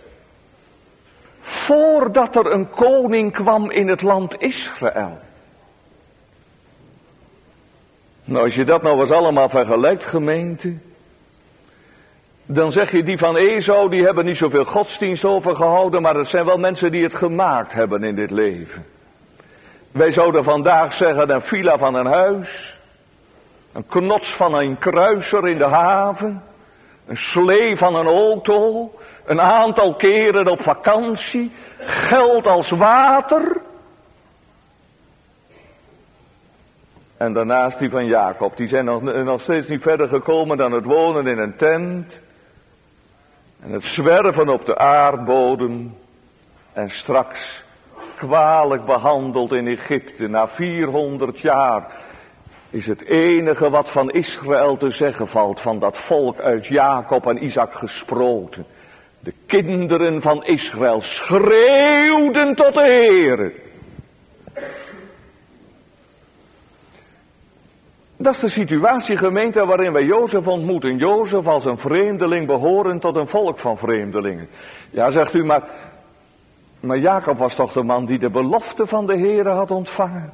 Voordat er een koning kwam in het land Israël. Nou, als je dat nou eens allemaal vergelijkt, gemeente, dan zeg je, die van Esau, die hebben niet zoveel godsdienst overgehouden, maar het zijn wel mensen die het gemaakt hebben in dit leven. Wij zouden vandaag zeggen, een villa van een huis, een knots van een kruiser in de haven, een slee van een auto, een aantal keren op vakantie, geld als water. En daarnaast die van Jacob, die zijn nog, nog steeds niet verder gekomen dan het wonen in een tent. En het zwerven op de aardbodem. En straks kwalijk behandeld in Egypte. Na vierhonderd jaar is het enige wat van Israël te zeggen valt. Van dat volk uit Jacob en Isaac gesproten. De kinderen van Israël schreeuwden tot de Heere. Dat is de situatie, gemeente, waarin wij Jozef ontmoeten. Jozef als een vreemdeling behorend tot een volk van vreemdelingen. Ja, zegt u, maar, maar Jacob was toch de man die de belofte van de Heere had ontvangen.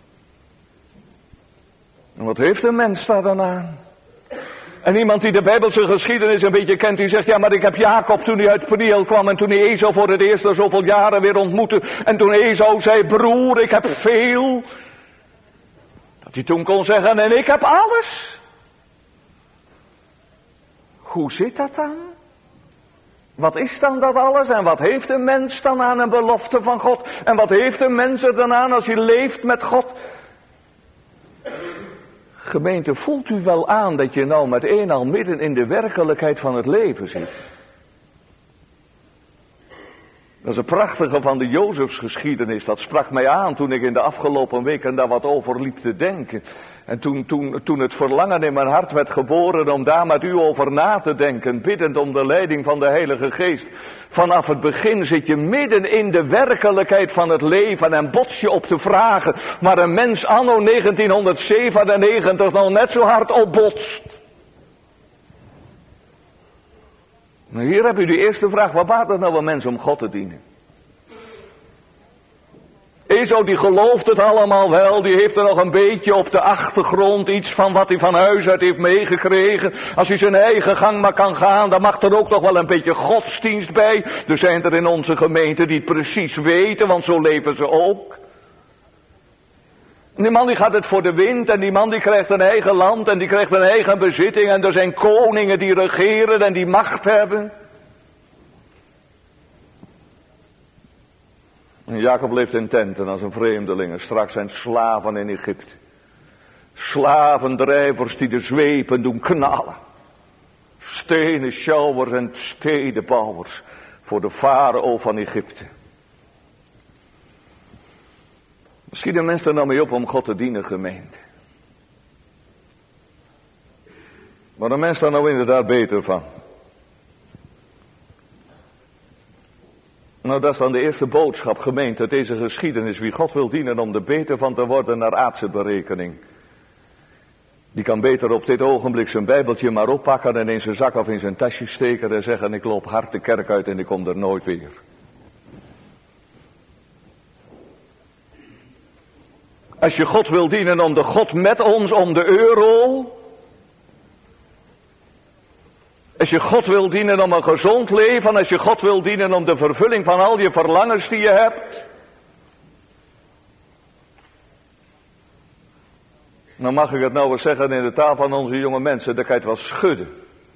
En wat heeft een mens daar dan aan? En iemand die de Bijbelse geschiedenis een beetje kent, die zegt, ja, maar ik heb Jacob toen hij uit Peniel kwam en toen hij Esau voor het eerst na zoveel jaren weer ontmoette. En toen Esau zei, broer, ik heb veel. Dat hij toen kon zeggen, en ik heb alles. Hoe zit dat dan? Wat is dan dat alles? En wat heeft een mens dan aan een belofte van God? En wat heeft een mens er dan aan als hij leeft met God? Gemeente, voelt u wel aan dat je nou met een al midden in de werkelijkheid van het leven zit? Dat is een prachtige van de Jozefsgeschiedenis. Dat sprak mij aan toen ik in de afgelopen weken daar wat over liep te denken. En toen, toen, toen het verlangen in mijn hart werd geboren om daar met u over na te denken, biddend om de leiding van de Heilige Geest. Vanaf het begin zit je midden in de werkelijkheid van het leven en bots je op de vragen waar een mens anno negentienhonderdzevenennegentig nog net zo hard op botst. Nou, hier heb je de eerste vraag, wat baat het nou een mens om God te dienen? Esau die gelooft het allemaal wel, die heeft er nog een beetje op de achtergrond iets van wat hij van huis uit heeft meegekregen. Als hij zijn eigen gang maar kan gaan, dan mag er ook nog wel een beetje godsdienst bij. Er zijn er in onze gemeente die het precies weten, want zo leven ze ook. En die man die gaat het voor de wind en die man die krijgt een eigen land en die krijgt een eigen bezitting. En er zijn koningen die regeren en die macht hebben. En Jacob leeft in tenten als een vreemdeling en straks zijn slaven in Egypte. Slavendrijvers die de zweepen doen knallen. Stenen sjouwers en stedenbouwers voor de farao van Egypte. Misschien de mensen er nou mee op om God te dienen, gemeente. Maar de mens daar nou inderdaad beter van. Nou, dat is dan de eerste boodschap, gemeente, deze geschiedenis. Wie God wil dienen om er beter van te worden naar aardse berekening. Die kan beter op dit ogenblik zijn bijbeltje maar oppakken en in zijn zak of in zijn tasje steken en zeggen: ik loop hard de kerk uit en ik kom er nooit weer. Als je God wil dienen om de God met ons, om de euro. Als je God wil dienen om een gezond leven, als je God wil dienen om de vervulling van al je verlangens die je hebt. Dan mag ik het nou eens zeggen in de taal van onze jonge mensen, dan kan je het wel schudden.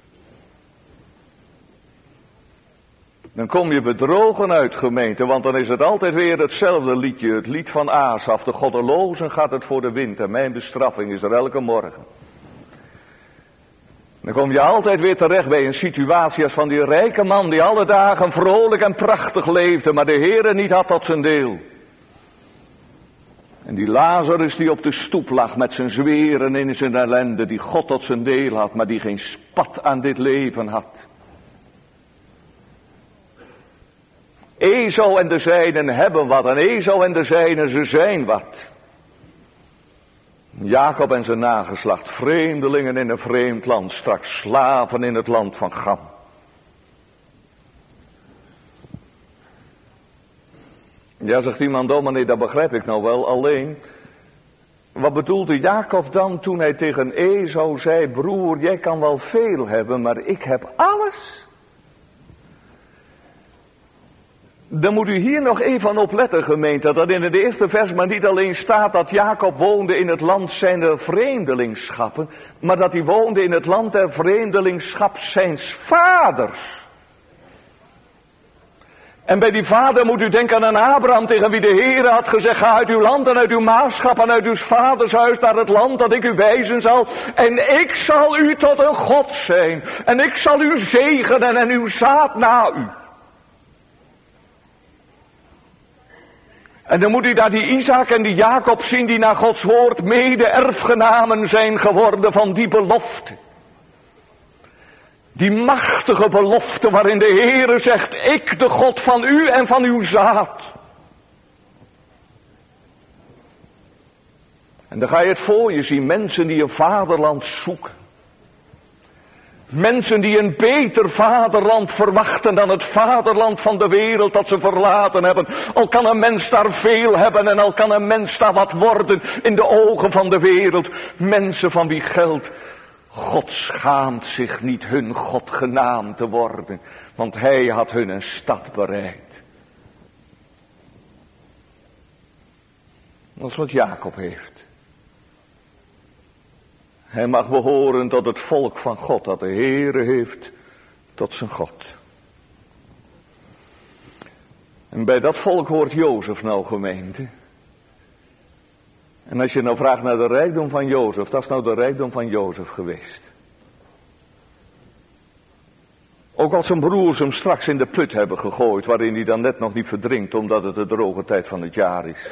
Dan kom je bedrogen uit, gemeente, want dan is het altijd weer hetzelfde liedje. Het lied van Asaf, de goddelozen gaat het voor de wind en mijn bestraffing is er elke morgen. Dan kom je altijd weer terecht bij een situatie als van die rijke man die alle dagen vrolijk en prachtig leefde, maar de Heere niet had tot zijn deel. En die Lazarus die op de stoep lag met zijn zweren in zijn ellende, die God tot zijn deel had, maar die geen spat aan dit leven had. Esau en de zijnen hebben wat en Esau en de zijnen ze zijn wat. Jacob en zijn nageslacht, vreemdelingen in een vreemd land, straks slaven in het land van Gam. Ja, zegt iemand, oh meneer, dat begrijp ik nou wel, alleen, wat bedoelde Jacob dan toen hij tegen Esau zei: broer, jij kan wel veel hebben, maar ik heb alles? Dan moet u hier nog even op letten, gemeente, dat in het eerste vers maar niet alleen staat dat Jacob woonde in het land zijner vreemdelingsschappen, maar dat hij woonde in het land der vreemdelingschap zijns vaders. En bij die vader moet u denken aan Abraham, tegen wie de Heere had gezegd: ga uit uw land en uit uw maagschap en uit uw vaders huis naar het land dat ik u wijzen zal. En ik zal u tot een God zijn. En ik zal u zegenen en uw zaad na u. En dan moet u daar die Isaac en die Jacob zien die naar Gods woord mede erfgenamen zijn geworden van die belofte. Die machtige belofte waarin de Heere zegt: ik de God van u en van uw zaad. En dan ga je het voor je zien, mensen die een vaderland zoeken. Mensen die een beter vaderland verwachten dan het vaderland van de wereld dat ze verlaten hebben. Al kan een mens daar veel hebben en al kan een mens daar wat worden in de ogen van de wereld. Mensen van wie geld. God schaamt zich niet hun God genaamd te worden, want hij had hun een stad bereid. Dat is wat Jacob heeft. Hij mag behoren tot het volk van God, dat de Heere heeft tot zijn God. En bij dat volk hoort Jozef nou, gemeente. En als je nou vraagt naar de rijkdom van Jozef, dat is nou de rijkdom van Jozef geweest. Ook als zijn broers hem straks in de put hebben gegooid, waarin hij dan net nog niet verdrinkt, omdat het de droge tijd van het jaar is.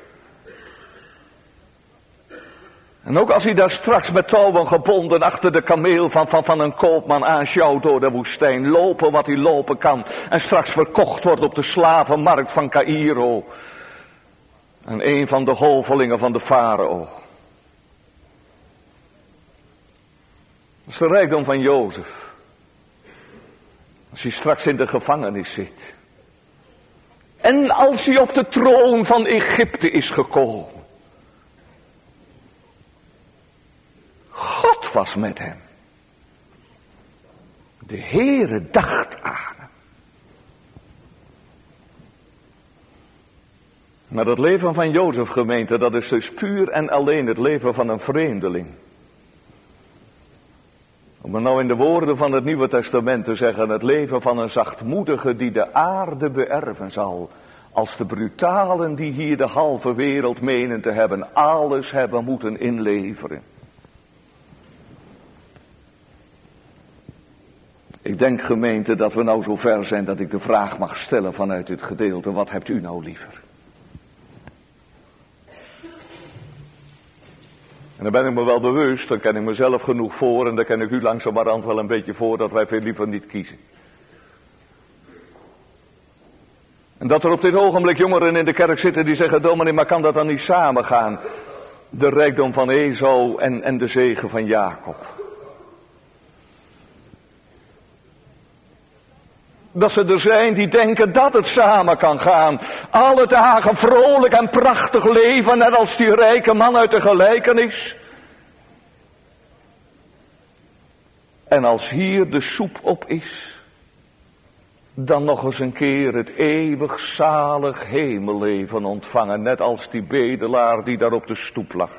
En ook als hij daar straks met touwen gebonden achter de kameel van, van, van een koopman aanschouwt door de woestijn, lopen wat hij lopen kan, en straks verkocht wordt op de slavenmarkt van Caïro. En een van de hovelingen van de farao. Dat is de rijkdom van Jozef. Als hij straks in de gevangenis zit. En als hij op de troon van Egypte is gekomen. God was met hem. De Heere dacht aan hem. Maar het leven van Jozef, gemeente, dat is dus puur en alleen het leven van een vreemdeling. Om het nou in de woorden van het Nieuwe Testament te zeggen, het leven van een zachtmoedige die de aarde beërven zal. Als de brutalen die hier de halve wereld menen te hebben, alles hebben moeten inleveren. Ik denk, gemeente, dat we nou zo ver zijn dat ik de vraag mag stellen vanuit dit gedeelte. Wat hebt u nou liever? En dan ben ik me wel bewust, dan ken ik mezelf genoeg voor en dan ken ik u langzamerhand wel een beetje voor dat wij veel liever niet kiezen. En dat er op dit ogenblik jongeren in de kerk zitten die zeggen, dominee, maar kan dat dan niet samengaan? De rijkdom van Esau en, en de zegen van Jacob. Dat ze er zijn die denken dat het samen kan gaan. Alle dagen vrolijk en prachtig leven, net als die rijke man uit de gelijkenis. En als hier de soep op is, dan nog eens een keer het eeuwig zalig hemelleven ontvangen. Net als die bedelaar die daar op de stoep lag.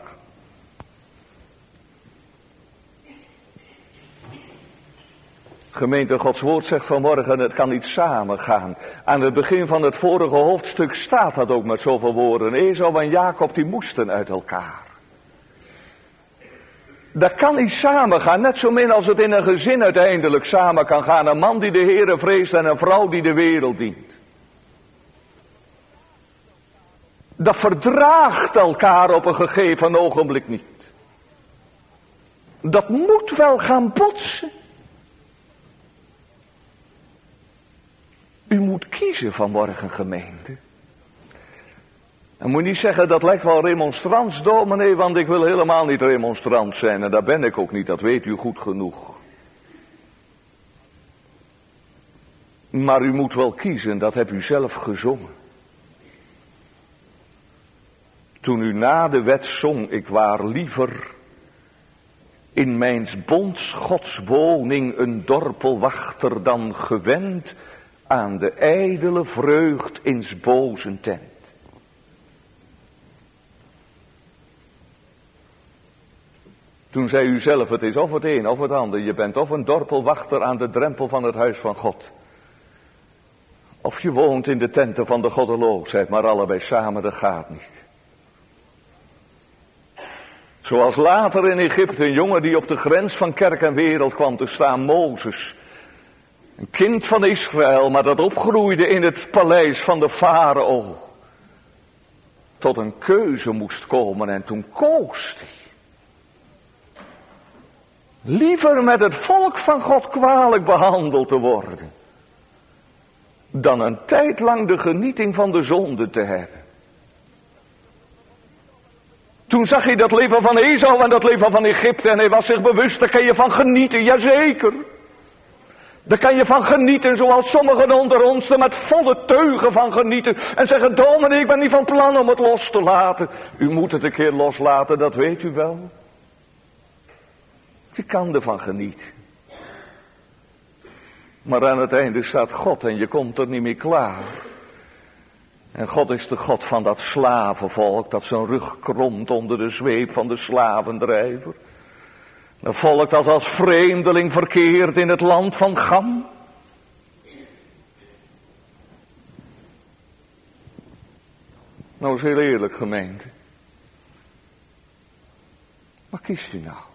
Gemeente, Gods woord zegt vanmorgen, het kan niet samengaan. Aan het begin van het vorige hoofdstuk staat dat ook met zoveel woorden. Esau en Jacob die moesten uit elkaar. Dat kan niet samengaan, net zo min als het in een gezin uiteindelijk samen kan gaan. Een man die de Heere vreest en een vrouw die de wereld dient. Dat verdraagt elkaar op een gegeven ogenblik niet. Dat moet wel gaan botsen. U moet kiezen vanmorgen, gemeente. En moet niet zeggen, dat lijkt wel remonstrants, dominee, want ik wil helemaal niet remonstrant zijn. En daar ben ik ook niet, dat weet u goed genoeg. Maar u moet wel kiezen, dat hebt u zelf gezongen. Toen u na de wet zong, ik waar liever in mijns bonds Gods woning een dorpelwachter dan gewend aan de ijdele vreugd in 's bozen tent. Toen zei u zelf, het is of het een of het ander. Je bent of een dorpelwachter aan de drempel van het huis van God. Of je woont in de tenten van de goddeloosheid, maar allebei samen, dat gaat niet. Zoals later in Egypte een jongen die op de grens van kerk en wereld kwam te staan, Mozes. Een kind van Israël, maar dat opgroeide in het paleis van de farao. Tot een keuze moest komen en toen koos hij. Liever met het volk van God kwalijk behandeld te worden. Dan een tijd lang de genieting van de zonde te hebben. Toen zag hij dat leven van Esau en dat leven van Egypte en hij was zich bewust, daar kan je van genieten, jazeker. Daar kan je van genieten zoals sommigen onder ons er met volle teugen van genieten. En zeggen, dominee, ik ben niet van plan om het los te laten. U moet het een keer loslaten, dat weet u wel. Je kan ervan genieten. Maar aan het einde staat God en je komt er niet meer klaar. En God is de God van dat slavenvolk dat zijn rug kromt onder de zweep van de slavendrijver. Een volk dat als vreemdeling verkeert in het land van Gam. Nou is heel eerlijk, gemeente. Wat kiest u nou?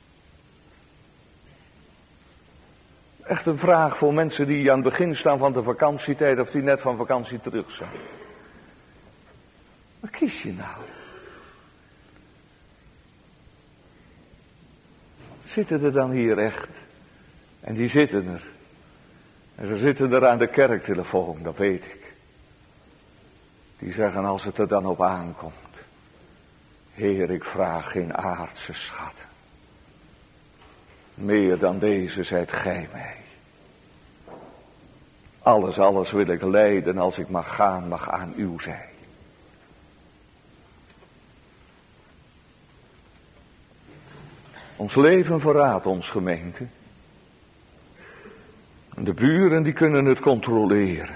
Echt een vraag voor mensen die aan het begin staan van de vakantietijd of die net van vakantie terug zijn. Wat kies je nou? Zitten er dan hier echt? En die zitten er. En ze zitten er aan de kerktelefoon, dat weet ik. Die zeggen als het er dan op aankomt. Heer, ik vraag geen aardse schatten. Meer dan deze zijt gij mij. Alles, alles wil ik lijden als ik mag gaan, mag aan uw zij. Ons leven verraadt ons, gemeente. En de buren die kunnen het controleren.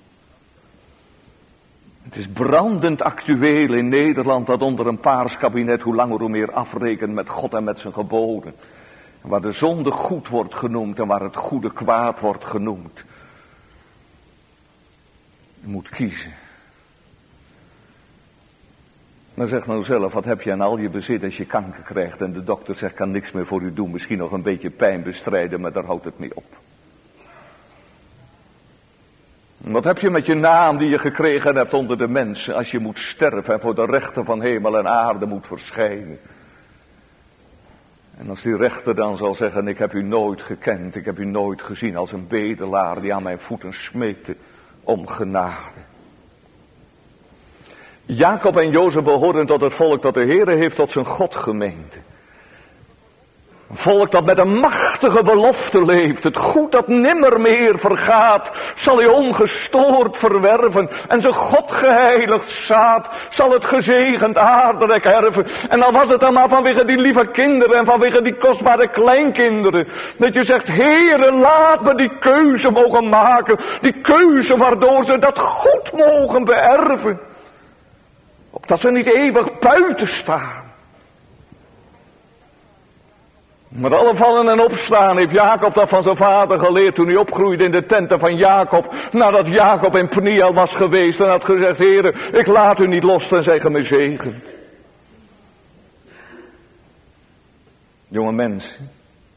Het is brandend actueel in Nederland dat onder een paars kabinet hoe langer hoe meer afrekent met God en met zijn geboden. En waar de zonde goed wordt genoemd en waar het goede kwaad wordt genoemd. Je moet kiezen. Dan zeg nou zelf, wat heb je aan al je bezit als je kanker krijgt en de dokter zegt kan niks meer voor u doen. Misschien nog een beetje pijn bestrijden, maar daar houdt het mee op. Wat heb je met je naam die je gekregen hebt onder de mensen als je moet sterven en voor de rechter van hemel en aarde moet verschijnen? En als die rechter dan zal zeggen, ik heb u nooit gekend, ik heb u nooit gezien als een bedelaar die aan mijn voeten smeekte om genade. Jacob en Jozef behoren tot het volk dat de Heere heeft tot zijn Godgemeente. Een volk dat met een machtige belofte leeft. Het goed dat nimmer meer vergaat, zal hij ongestoord verwerven. En zijn God geheiligd zaad zal het gezegend aardrek erven. En dan was het dan maar vanwege die lieve kinderen en vanwege die kostbare kleinkinderen. Dat je zegt, Heere, laat me die keuze mogen maken. Die keuze waardoor ze dat goed mogen beërven. Opdat ze niet eeuwig buiten staan. Met alle vallen en opstaan heeft Jacob dat van zijn vader geleerd toen hij opgroeide in de tenten van Jacob. Nadat Jacob in Peniel was geweest en had gezegd, Heere, ik laat u niet los tenzij ge me zegent. Jonge mensen.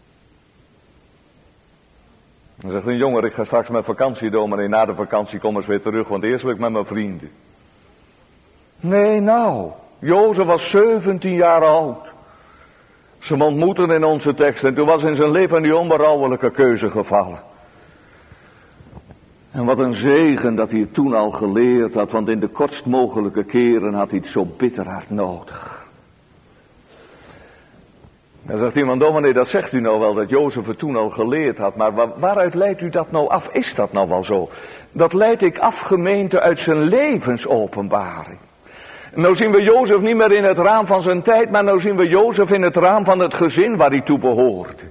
Dan zegt een jonger, ik ga straks met vakantie doen, en na de vakantie kom eens weer terug, want eerst wil ik met mijn vrienden. Nee, nou, Jozef was zeventien jaar oud. Ze ontmoetten in onze tekst en toen was in zijn leven die onberouwelijke keuze gevallen. En wat een zegen dat hij het toen al geleerd had, want in de kortst mogelijke keren had hij het zo bitter hard nodig. Dan zegt iemand, dominee, dat zegt u nou wel, dat Jozef het toen al geleerd had, maar waar, waaruit leidt u dat nou af? Is dat nou wel zo? Dat leid ik af, gemeente, uit zijn levensopenbaring. Nou zien we Jozef niet meer in het raam van zijn tijd, maar nou zien we Jozef in het raam van het gezin waar hij toe behoorde.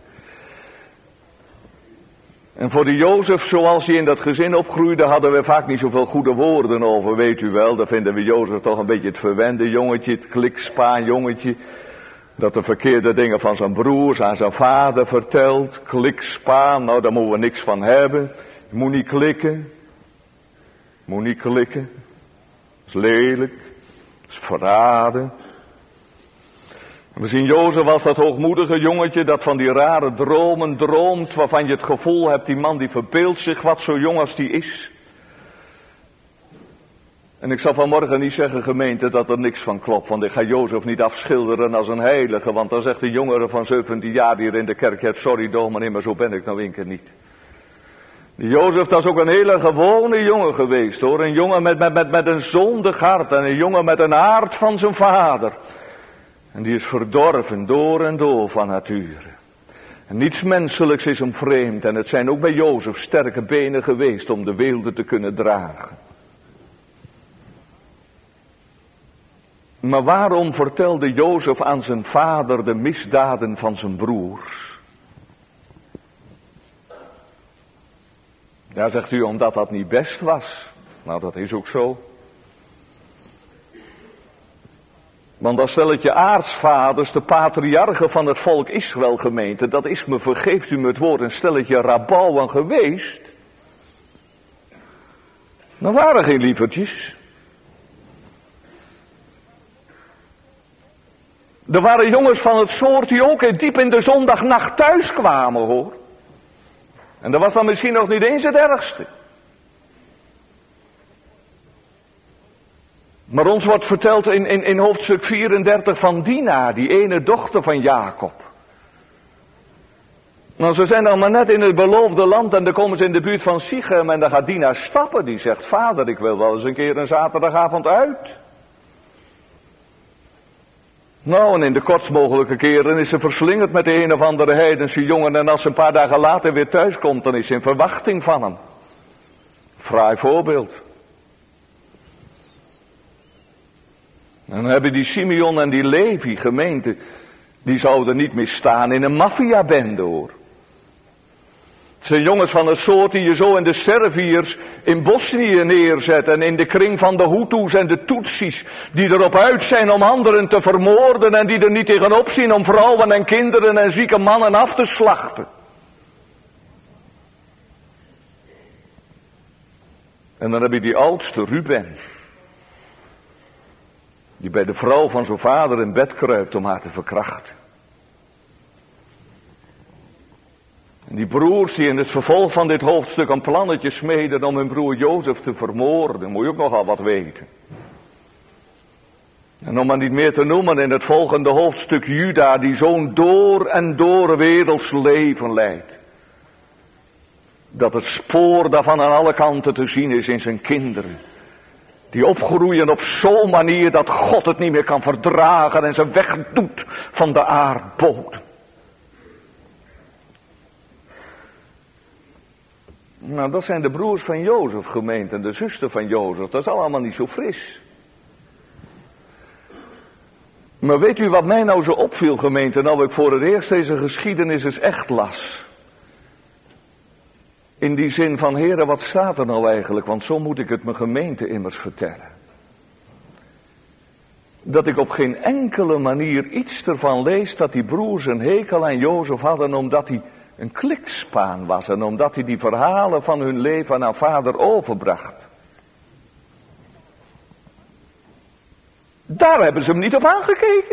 En voor die Jozef, zoals hij in dat gezin opgroeide, hadden we vaak niet zoveel goede woorden over, weet u wel. Dan vinden we Jozef toch een beetje het verwende jongetje, het klikspaan jongetje. Dat de verkeerde dingen van zijn broers aan zijn vader vertelt. Klikspaan, nou daar moeten we niks van hebben. Je moet niet klikken. Je moet niet klikken. Dat is lelijk. Dat is verraden. We zien Jozef als dat hoogmoedige jongetje dat van die rare dromen droomt, waarvan je het gevoel hebt, die man die verbeeldt zich wat, zo jong als die is. En ik zal vanmorgen niet zeggen, gemeente, dat er niks van klopt, want ik ga Jozef niet afschilderen als een heilige, want dan zegt de jongere van zeventien jaar hier in de kerk, ja, sorry dominee, maar zo ben ik nou een keer niet. Die Jozef, dat is ook een hele gewone jongen geweest, hoor, een jongen met, met, met, met een zondig hart en een jongen met een aard van zijn vader. En die is verdorven door en door van nature. En niets menselijks is hem vreemd. En het zijn ook bij Jozef sterke benen geweest om de weelde te kunnen dragen. Maar waarom vertelde Jozef aan zijn vader de misdaden van zijn broers? Ja, zegt u, omdat dat niet best was. Nou, dat is ook zo. Want dat stelletje aartsvaders, de patriarchen van het volk Israël, gemeente, dat is me, vergeeft u me het woord, een stelletje rabouwen geweest. Dat waren geen lievertjes. Er waren jongens van het soort die ook diep in de zondagnacht thuis kwamen, hoor. En dat was dan misschien nog niet eens het ergste. Maar ons wordt verteld in, in, in hoofdstuk vierendertig van Dina, die ene dochter van Jacob. Nou, ze zijn dan maar net in het beloofde land en dan komen ze in de buurt van Sichem en dan gaat Dina stappen. Die zegt, vader, ik wil wel eens een keer een zaterdagavond uit. Nou, en in de kortst mogelijke keren is ze verslingerd met de een of andere heidense jongen. En als ze een paar dagen later weer thuis komt, dan is ze in verwachting van hem. Fraai voorbeeld. En dan hebben die Simeon en die Levi, gemeente, die zouden niet meer staan in een maffiabende, hoor. Het zijn jongens van het soort die je zo in de Serviërs in Bosnië neerzet en in de kring van de Hutus en de Tutsis, die erop uit zijn om anderen te vermoorden en die er niet tegenop zien om vrouwen en kinderen en zieke mannen af te slachten. En dan heb je die oudste, Ruben, die bij de vrouw van zijn vader in bed kruipt om haar te verkrachten. Die broers die in het vervolg van dit hoofdstuk een plannetje smeden om hun broer Jozef te vermoorden, moet je ook nogal wat weten. En om maar niet meer te noemen in het volgende hoofdstuk Juda, die zo'n door en door werelds leven leidt. Dat het spoor daarvan aan alle kanten te zien is in zijn kinderen. Die opgroeien op zo'n manier dat God het niet meer kan verdragen en ze wegdoet van de aardbodem. Nou, dat zijn de broers van Jozef, gemeente, en de zuster van Jozef. Dat is allemaal niet zo fris. Maar weet u wat mij nou zo opviel, gemeente, nou ik voor het eerst deze geschiedenis eens echt las? In die zin van, heren, wat staat er nou eigenlijk? Want zo moet ik het mijn gemeente immers vertellen. Dat ik op geen enkele manier iets ervan lees dat die broers een hekel aan Jozef hadden omdat hij een klikspaan was en omdat hij die verhalen van hun leven aan vader overbracht. Daar hebben ze hem niet op aangekeken.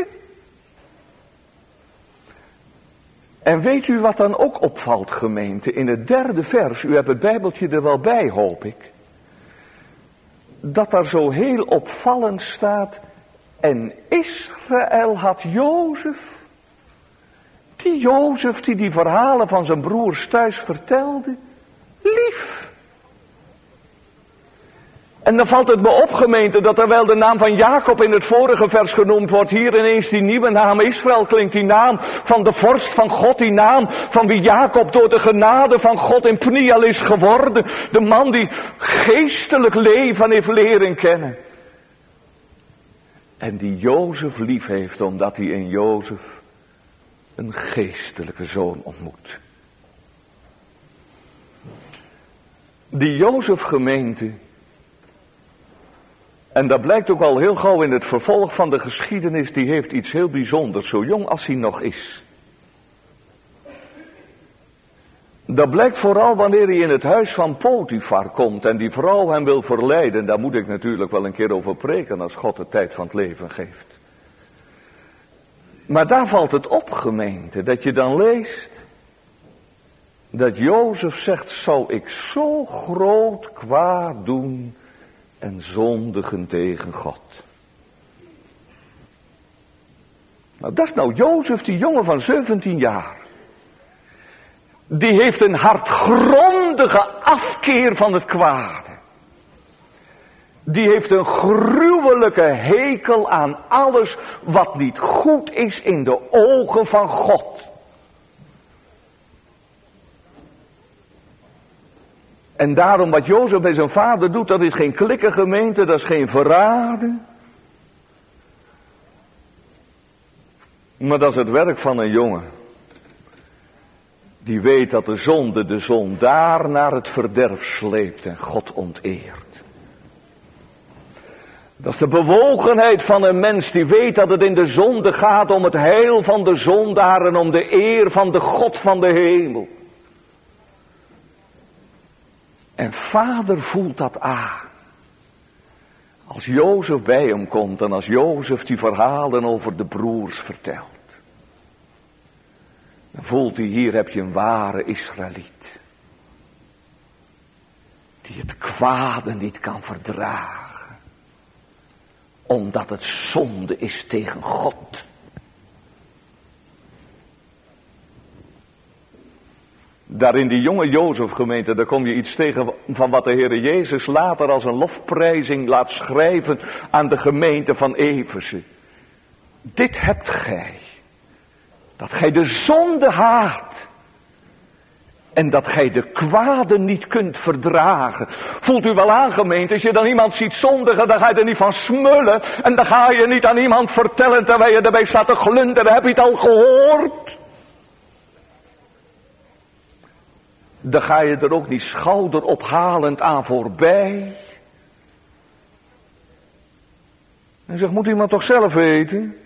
En weet u wat dan ook opvalt, gemeente? In het derde vers, u hebt het Bijbeltje er wel bij, hoop ik. Dat daar zo heel opvallend staat. En Israël had Jozef. Die Jozef die die verhalen van zijn broers thuis vertelde. Lief. En dan valt het me op, gemeente, dat terwijl de naam van Jacob in het vorige vers genoemd wordt, hier ineens die nieuwe naam Israël klinkt, die naam van de vorst van God, die naam van wie Jacob door de genade van God in Pniel is geworden. De man die geestelijk leven heeft leren kennen. En die Jozef lief heeft, omdat hij in Jozef een geestelijke zoon ontmoet. Die Jozef, gemeente, en dat blijkt ook al heel gauw in het vervolg van de geschiedenis, die heeft iets heel bijzonders, zo jong als hij nog is. Dat blijkt vooral wanneer hij in het huis van Potifar komt en die vrouw hem wil verleiden. Daar moet ik natuurlijk wel een keer over preken als God de tijd van het leven geeft. Maar daar valt het op, gemeente, dat je dan leest dat Jozef zegt, zou ik zo groot kwaad doen en zondigen tegen God. Nou, dat is nou Jozef, die jongen van zeventien jaar. Die heeft een hartgrondige afkeer van het kwade. Die heeft een gruwelijke hekel aan alles wat niet goed is in de ogen van God. En daarom wat Jozef bij zijn vader doet, dat is geen klikkengemeente, dat is geen verraden. Maar dat is het werk van een jongen. Die weet dat de zonde de zondaar naar het verderf sleept en God onteert. Dat is de bewogenheid van een mens die weet dat het in de zonde gaat om het heil van de zondaar en om de eer van de God van de hemel. En vader voelt dat aan. Als Jozef bij hem komt en als Jozef die verhalen over de broers vertelt. Dan voelt hij, hier heb je een ware Israëliet. Die het kwade niet kan verdragen. Omdat het zonde is tegen God. Daar in die jonge Jozef, gemeente, daar kom je iets tegen van wat de Heere Jezus later als een lofprijzing laat schrijven aan de gemeente van Efeze. Dit hebt gij. Dat gij de zonde haat. En dat gij de kwade niet kunt verdragen. Voelt u wel aan, gemeente, als je dan iemand ziet zondigen, dan ga je er niet van smullen. En dan ga je niet aan iemand vertellen terwijl je erbij staat te glunderen. Heb je het al gehoord? Dan ga je er ook niet schouderophalend aan voorbij. En zeg, moet iemand toch zelf weten?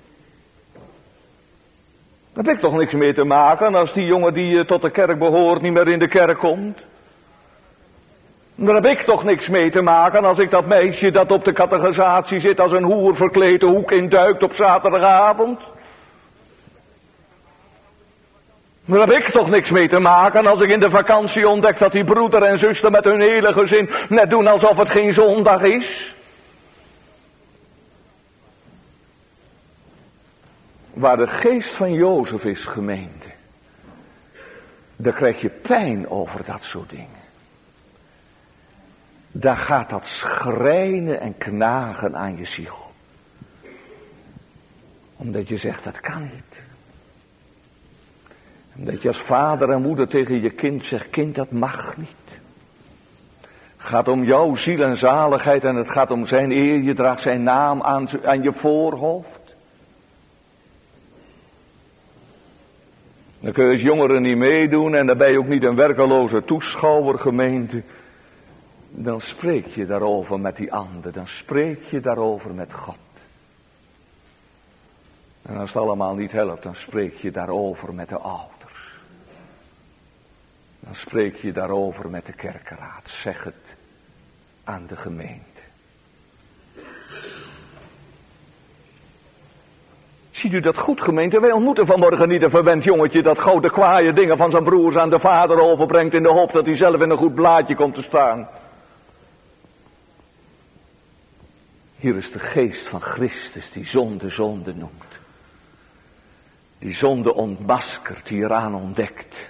Daar heb ik toch niks mee te maken als die jongen die tot de kerk behoort niet meer in de kerk komt. Daar heb ik toch niks mee te maken als ik dat meisje dat op de catechisatie zit als een hoer verkleed de hoek induikt op zaterdagavond. Daar heb ik toch niks mee te maken als ik in de vakantie ontdek dat die broeder en zuster met hun hele gezin net doen alsof het geen zondag is. Waar de geest van Jozef is, gemeente, daar krijg je pijn over dat soort dingen. Daar gaat dat schrijnen en knagen aan je ziel. Omdat je zegt, dat kan niet. Omdat je als vader en moeder tegen je kind zegt, kind, dat mag niet. Het gaat om jouw ziel en zaligheid en het gaat om zijn eer. Je draagt zijn naam aan, aan je voorhoofd. Dan kun je als jongeren niet meedoen en dan ben je ook niet een werkeloze toeschouwer, gemeente. Dan spreek je daarover met die ander. Dan spreek je daarover met God. En als het allemaal niet helpt, dan spreek je daarover met de ouders. Dan spreek je daarover met de kerkenraad. Zeg het aan de gemeente. Ziet u dat goed, gemeente? Wij ontmoeten vanmorgen niet een verwend jongetje dat gauw de kwaaie dingen van zijn broers aan de vader overbrengt in de hoop dat hij zelf in een goed blaadje komt te staan. Hier is de geest van Christus die zonde zonde noemt. Die zonde ontmaskert, die eraan ontdekt.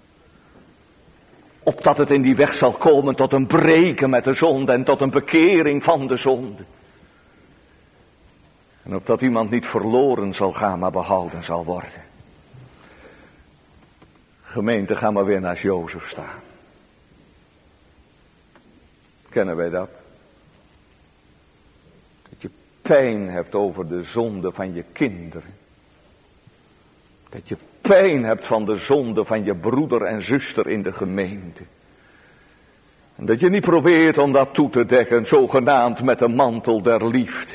Opdat het in die weg zal komen tot een breken met de zonde en tot een bekering van de zonde. En opdat iemand niet verloren zal gaan, maar behouden zal worden. Gemeente, ga maar weer naast Jozef staan. Kennen wij dat? Dat je pijn hebt over de zonde van je kinderen. Dat je pijn hebt van de zonde van je broeder en zuster in de gemeente. En dat je niet probeert om dat toe te dekken, zogenaamd met de mantel der liefde.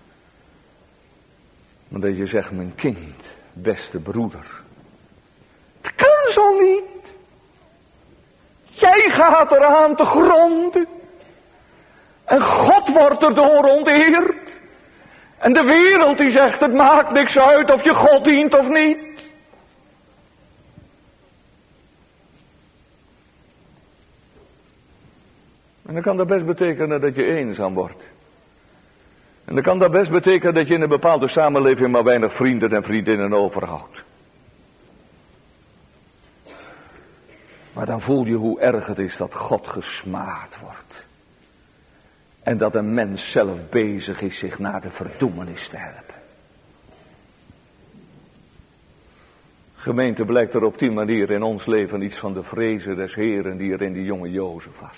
Maar dat je zegt, mijn kind, beste broeder. Het kan zo niet. Jij gaat eraan te gronden. En God wordt erdoor onteerd. En de wereld die zegt, het maakt niks uit of je God dient of niet. En dan kan dat best betekenen dat je eenzaam wordt. En dan kan dat best betekenen dat je in een bepaalde samenleving maar weinig vrienden en vriendinnen overhoudt. Maar dan voel je hoe erg het is dat God gesmaad wordt. En dat een mens zelf bezig is zich naar de verdoemenis te helpen. Gemeente, blijkt er op die manier in ons leven iets van de vrezen des Heeren die er in die jonge Jozef was.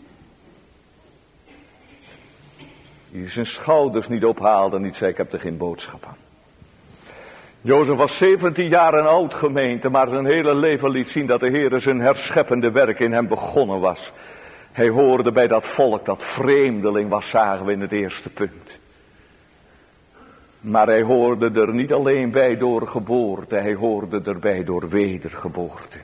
Die zijn schouders niet ophaalde en niet zei, ik heb er geen boodschap aan. Jozef was zeventien jaar en oud, gemeente, maar zijn hele leven liet zien dat de Heer zijn herscheppende werk in hem begonnen was. Hij hoorde bij dat volk dat vreemdeling was, zagen we in het eerste punt. Maar hij hoorde er niet alleen bij door geboorte, hij hoorde erbij door wedergeboorte.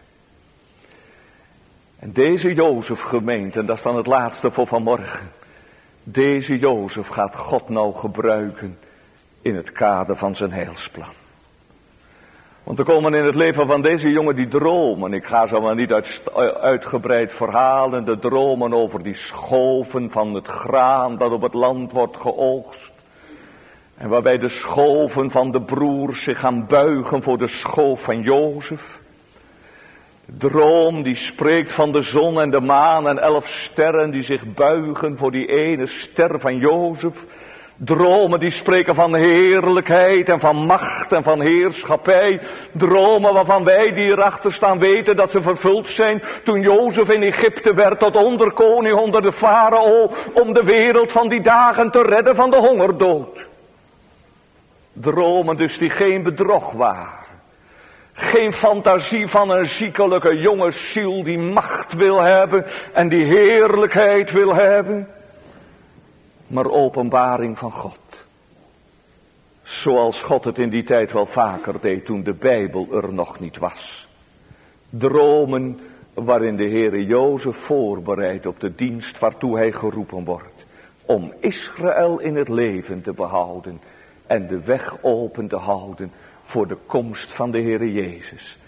En deze Jozef, gemeente, en dat is dan het laatste voor vanmorgen. Deze Jozef gaat God nou gebruiken in het kader van zijn heilsplan. Want er komen in het leven van deze jongen die dromen. Ik ga zo maar niet uit, uitgebreid verhalen. De dromen over die schoven van het graan dat op het land wordt geoogst. En waarbij de schoven van de broers zich gaan buigen voor de schoof van Jozef. Droom die spreekt van de zon en de maan en elf sterren die zich buigen voor die ene ster van Jozef. Dromen die spreken van heerlijkheid en van macht en van heerschappij. Dromen waarvan wij die erachter staan weten dat ze vervuld zijn toen Jozef in Egypte werd tot onderkoning onder de farao om de wereld van die dagen te redden van de hongerdood. Dromen dus die geen bedrog waren. Geen fantasie van een ziekelijke jonge ziel die macht wil hebben en die heerlijkheid wil hebben. Maar openbaring van God. Zoals God het in die tijd wel vaker deed toen de Bijbel er nog niet was. Dromen waarin de Heere Jozef voorbereidt op de dienst waartoe hij geroepen wordt. Om Israël in het leven te behouden en de weg open te houden voor de komst van de Heere Jezus.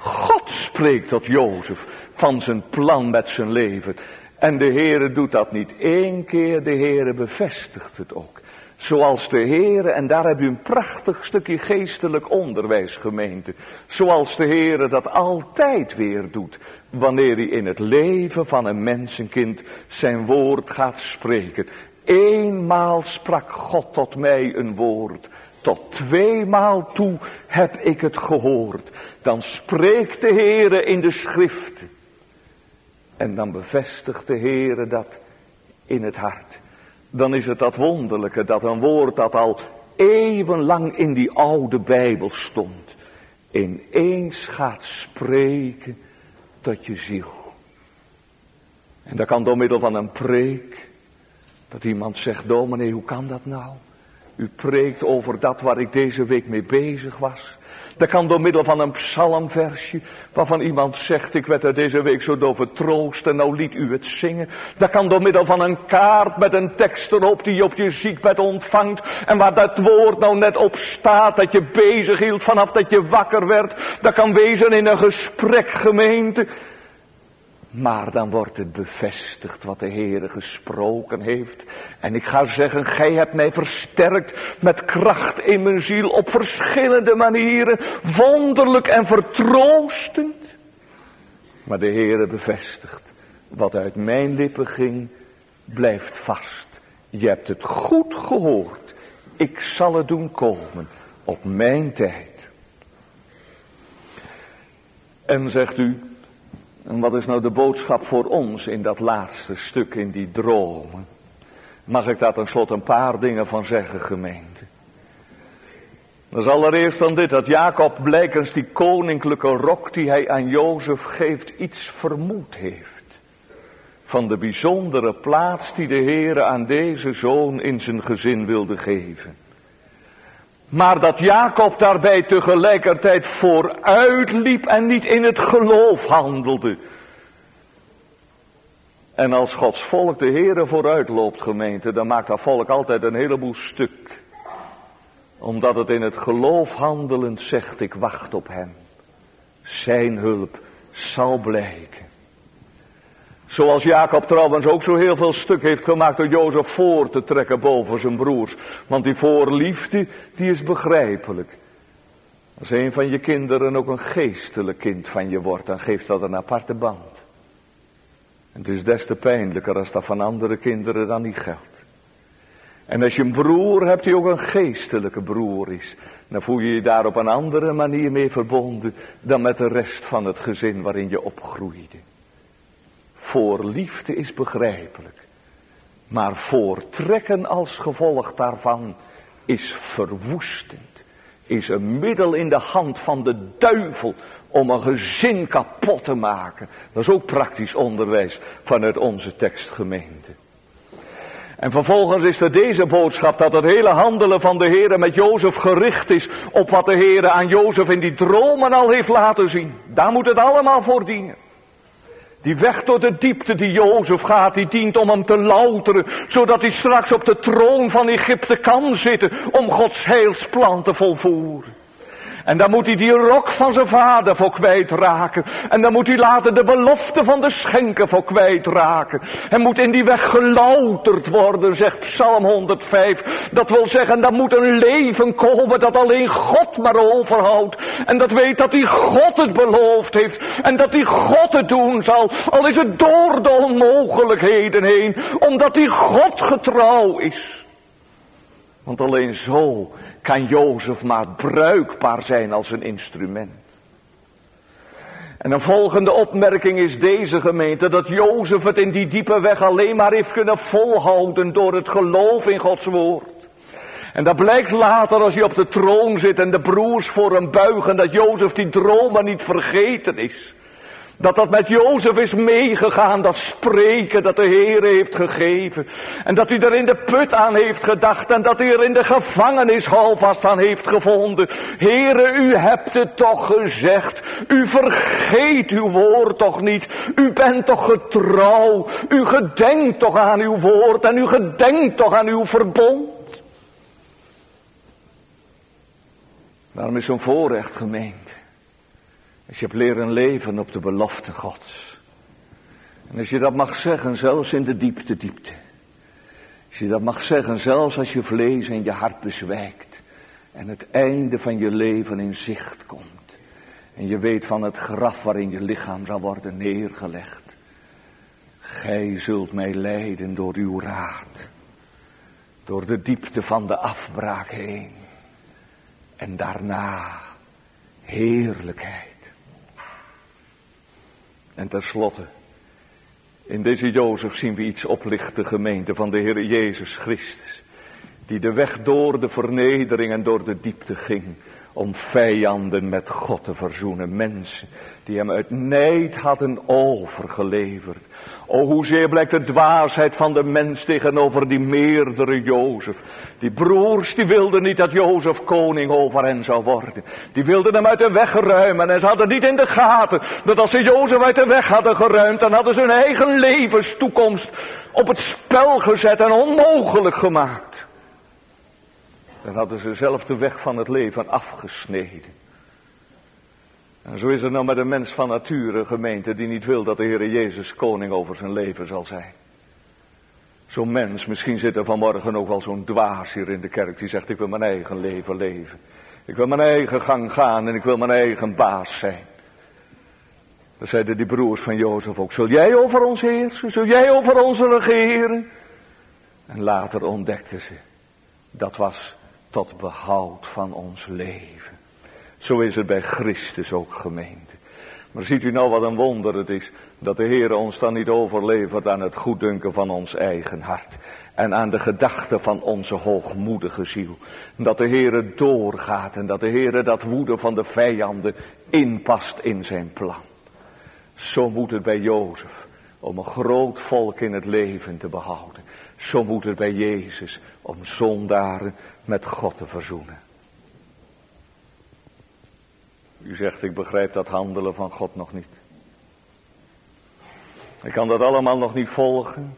God spreekt tot Jozef van zijn plan met zijn leven. En de Heere doet dat niet één keer, de Heere bevestigt het ook. Zoals de Heere, en daar heb u een prachtig stukje geestelijk onderwijs, gemeente. Zoals de Heere dat altijd weer doet, wanneer hij in het leven van een mensenkind zijn woord gaat spreken. Eenmaal sprak God tot mij een woord, tot tweemaal toe heb ik het gehoord. Dan spreekt de Heere in de schriften. En dan bevestigt de Heere dat in het hart. Dan is het dat wonderlijke dat een woord dat al eeuwenlang in die oude Bijbel stond, ineens gaat spreken tot je ziel. En dat kan door middel van een preek, dat iemand zegt, dominee, hoe kan dat nou? U preekt over dat waar ik deze week mee bezig was. Dat kan door middel van een psalmversje, waarvan iemand zegt, ik werd er deze week zo door vertroost en nou liet u het zingen. Dat kan door middel van een kaart met een tekst erop die je op je ziekbed ontvangt. En waar dat woord nou net op staat, dat je bezig hield vanaf dat je wakker werd. Dat kan wezen in een gesprek, gemeente. Maar dan wordt het bevestigd wat de Heere gesproken heeft. En ik ga zeggen, gij hebt mij versterkt met kracht in mijn ziel op verschillende manieren. Wonderlijk en vertroostend. Maar de Heere bevestigt, wat uit mijn lippen ging, blijft vast. Je hebt het goed gehoord. Ik zal het doen komen op mijn tijd. En zegt u, en wat is nou de boodschap voor ons in dat laatste stuk, in die dromen? Mag ik daar tenslotte een paar dingen van zeggen, gemeente? Dat is allereerst dan dit, dat Jacob blijkens die koninklijke rok die hij aan Jozef geeft, iets vermoed heeft. Van de bijzondere plaats die de Heere aan deze zoon in zijn gezin wilde geven. Maar dat Jacob daarbij tegelijkertijd vooruit liep en niet in het geloof handelde. En als Gods volk de Heere vooruit loopt, gemeente, dan maakt dat volk altijd een heleboel stuk. Omdat het in het geloof handelend zegt, ik wacht op hem. Zijn hulp zal blijken. Zoals Jacob trouwens ook zo heel veel stuk heeft gemaakt door Jozef voor te trekken boven zijn broers. Want die voorliefde, die is begrijpelijk. Als een van je kinderen ook een geestelijk kind van je wordt, dan geeft dat een aparte band. En het is des te pijnlijker als dat van andere kinderen dan niet geldt. En als je een broer hebt die ook een geestelijke broer is, dan voel je je daar op een andere manier mee verbonden dan met de rest van het gezin waarin je opgroeide. Voorliefde is begrijpelijk, maar voortrekken als gevolg daarvan is verwoestend, is een middel in de hand van de duivel om een gezin kapot te maken. Dat is ook praktisch onderwijs vanuit onze tekstgemeente. En vervolgens is er deze boodschap dat het hele handelen van de Heere met Jozef gericht is op wat de Heere aan Jozef in die dromen al heeft laten zien. Daar moet het allemaal voor dienen. Die weg door de diepte die Jozef gaat, die dient om hem te louteren, zodat hij straks op de troon van Egypte kan zitten om Gods heilsplan te volvoeren. En dan moet hij die rok van zijn vader voor kwijtraken. En dan moet hij later de belofte van de schenken voor kwijtraken. En moet in die weg gelouterd worden, zegt Psalm honderdvijf. Dat wil zeggen, dan moet een leven komen dat alleen God maar overhoudt. En dat weet dat hij God het beloofd heeft. En dat hij God het doen zal. Al is het door de onmogelijkheden heen. Omdat hij God getrouw is. Want alleen zo kan Jozef maar bruikbaar zijn als een instrument. En een volgende opmerking is deze, gemeente, dat Jozef het in die diepe weg alleen maar heeft kunnen volhouden door het geloof in Gods woord. En dat blijkt later als hij op de troon zit en de broers voor hem buigen, dat Jozef die dromen niet vergeten is. Dat dat met Jozef is meegegaan, dat spreken dat de Heere heeft gegeven. En dat hij er in de put aan heeft gedacht en dat hij er in de gevangenis houvast aan heeft gevonden. Heere, u hebt het toch gezegd. U vergeet uw woord toch niet. U bent toch getrouw. U gedenkt toch aan uw woord en u gedenkt toch aan uw verbond. Daarom is zo'n voorrecht, gemeente. Als je hebt leren leven op de belofte Gods. En als je dat mag zeggen, zelfs in de diepte diepte. Als je dat mag zeggen, zelfs als je vlees en je hart bezwijkt. En het einde van je leven in zicht komt. En je weet van het graf waarin je lichaam zal worden neergelegd. Gij zult mij leiden door uw raad. Door de diepte van de afbraak heen. En daarna heerlijkheid. En tenslotte, in deze Jozef zien we iets oplichten, gemeente van de Heer Jezus Christus. Die de weg door de vernedering en door de diepte ging. Om vijanden met God te verzoenen. Mensen die hem uit nijd hadden overgeleverd. O, hoezeer blijkt de dwaasheid van de mens tegenover die meerdere Jozef. Die broers die wilden niet dat Jozef koning over hen zou worden. Die wilden hem uit de weg ruimen. En ze hadden niet in de gaten dat als ze Jozef uit de weg hadden geruimd, dan hadden ze hun eigen levenstoekomst op het spel gezet en onmogelijk gemaakt. Dan hadden ze zelf de weg van het leven afgesneden. En zo is het nou met een mens van nature, gemeente, die niet wil dat de Heer Jezus koning over zijn leven zal zijn. Zo'n mens, misschien zit er vanmorgen ook wel zo'n dwaas hier in de kerk, die zegt: ik wil mijn eigen leven leven. Ik wil mijn eigen gang gaan en ik wil mijn eigen baas zijn. Dat zeiden die broers van Jozef ook: zul jij over ons heersen? Zul jij over ons regeren? En later ontdekten ze, dat was tot behoud van ons leven. Zo is het bij Christus ook, gemeente. Maar ziet u nou wat een wonder het is, dat de Heer ons dan niet overlevert aan het goeddunken van ons eigen hart. En aan de gedachte van onze hoogmoedige ziel. Dat de Heer doorgaat en dat de Heer dat woede van de vijanden inpast in zijn plan. Zo moet het bij Jozef, om een groot volk in het leven te behouden. Zo moet het bij Jezus, om zondaren met God te verzoenen. U zegt: ik begrijp dat handelen van God nog niet. Ik kan dat allemaal nog niet volgen.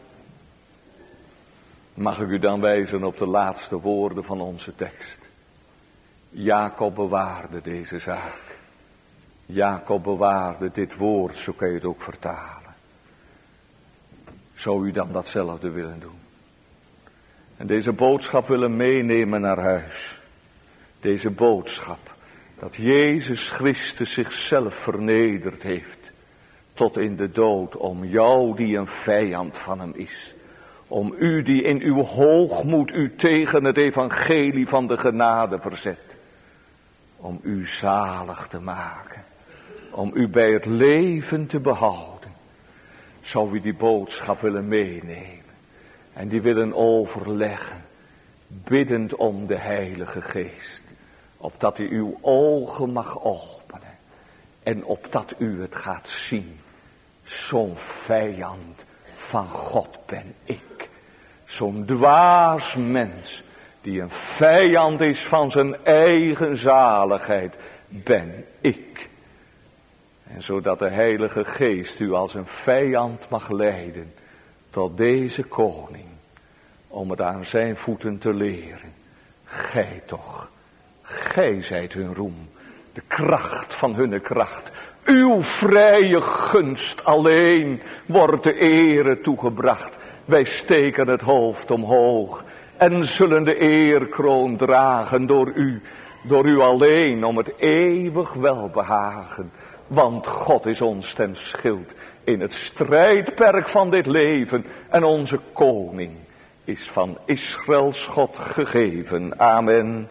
Mag ik u dan wijzen op de laatste woorden van onze tekst. Jacob bewaarde deze zaak. Jacob bewaarde dit woord, zo kan je het ook vertalen. Zou u dan datzelfde willen doen? En deze boodschap willen meenemen naar huis. Deze boodschap. Dat Jezus Christus zichzelf vernederd heeft. Tot in de dood. Om jou die een vijand van hem is. Om u die in uw hoogmoed u tegen het evangelie van de genade verzet. Om u zalig te maken. Om u bij het leven te behouden. Zou u die boodschap willen meenemen. En die willen overleggen. Biddend om de Heilige Geest. Opdat u uw ogen mag openen. En opdat u het gaat zien. Zo'n vijand van God ben ik. Zo'n dwaas mens. Die een vijand is van zijn eigen zaligheid. Ben ik. En zodat de Heilige Geest u als een vijand mag leiden. Tot deze koning. Om het aan zijn voeten te leren. Gij toch. Gij zijt hun roem, de kracht van hunne kracht. Uw vrije gunst alleen wordt de ere toegebracht. Wij steken het hoofd omhoog en zullen de eerkroon dragen door u, door u alleen om het eeuwig welbehagen. Want God is ons ten schild in het strijdperk van dit leven en onze koning is van Israëls God gegeven. Amen.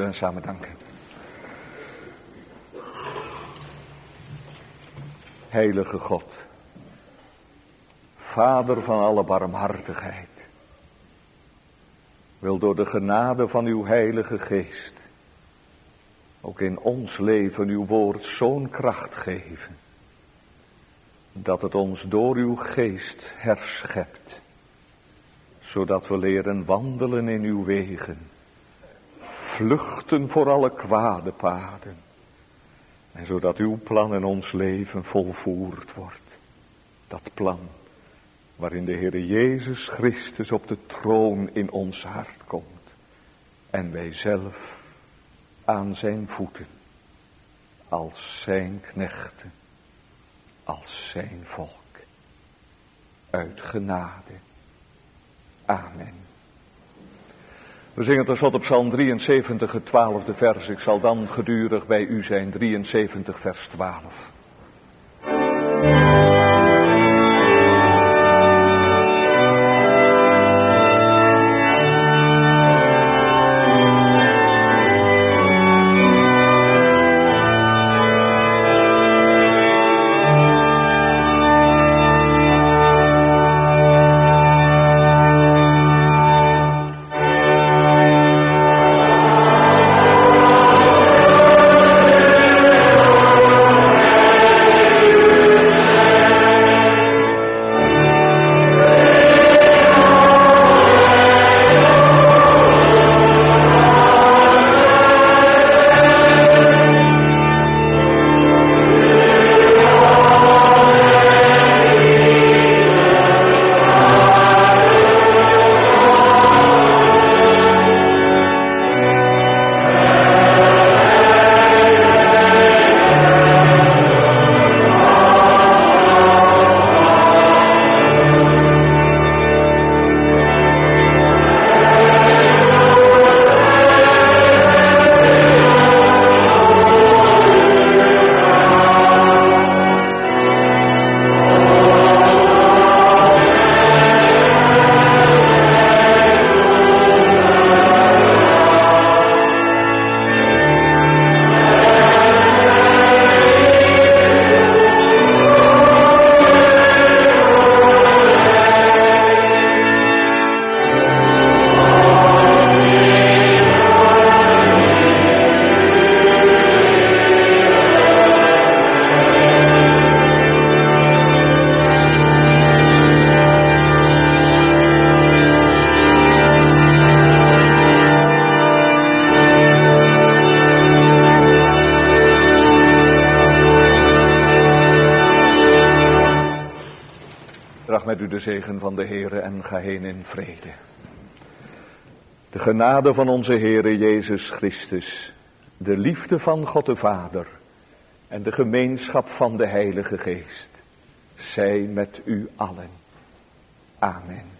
en samen danken. Heilige God, Vader van alle barmhartigheid, wil door de genade van uw Heilige Geest ook in ons leven uw woord zo'n kracht geven, dat het ons door uw geest herschept, zodat we leren wandelen in uw wegen, vluchten voor alle kwade paden, en zodat uw plan in ons leven volvoerd wordt. Dat plan waarin de Heer Jezus Christus op de troon in ons hart komt, en wij zelf aan zijn voeten, als zijn knechten, als zijn volk, uit genade. Amen. We zingen tenslotte Psalm drieënzeventig, het twaalfde vers. Ik zal dan gedurig bij u zijn, drieënzeventig vers twaalf. Met u de zegen van de Heere en ga heen in vrede. De genade van onze Heere Jezus Christus, de liefde van God de Vader en de gemeenschap van de Heilige Geest, zij met u allen. Amen.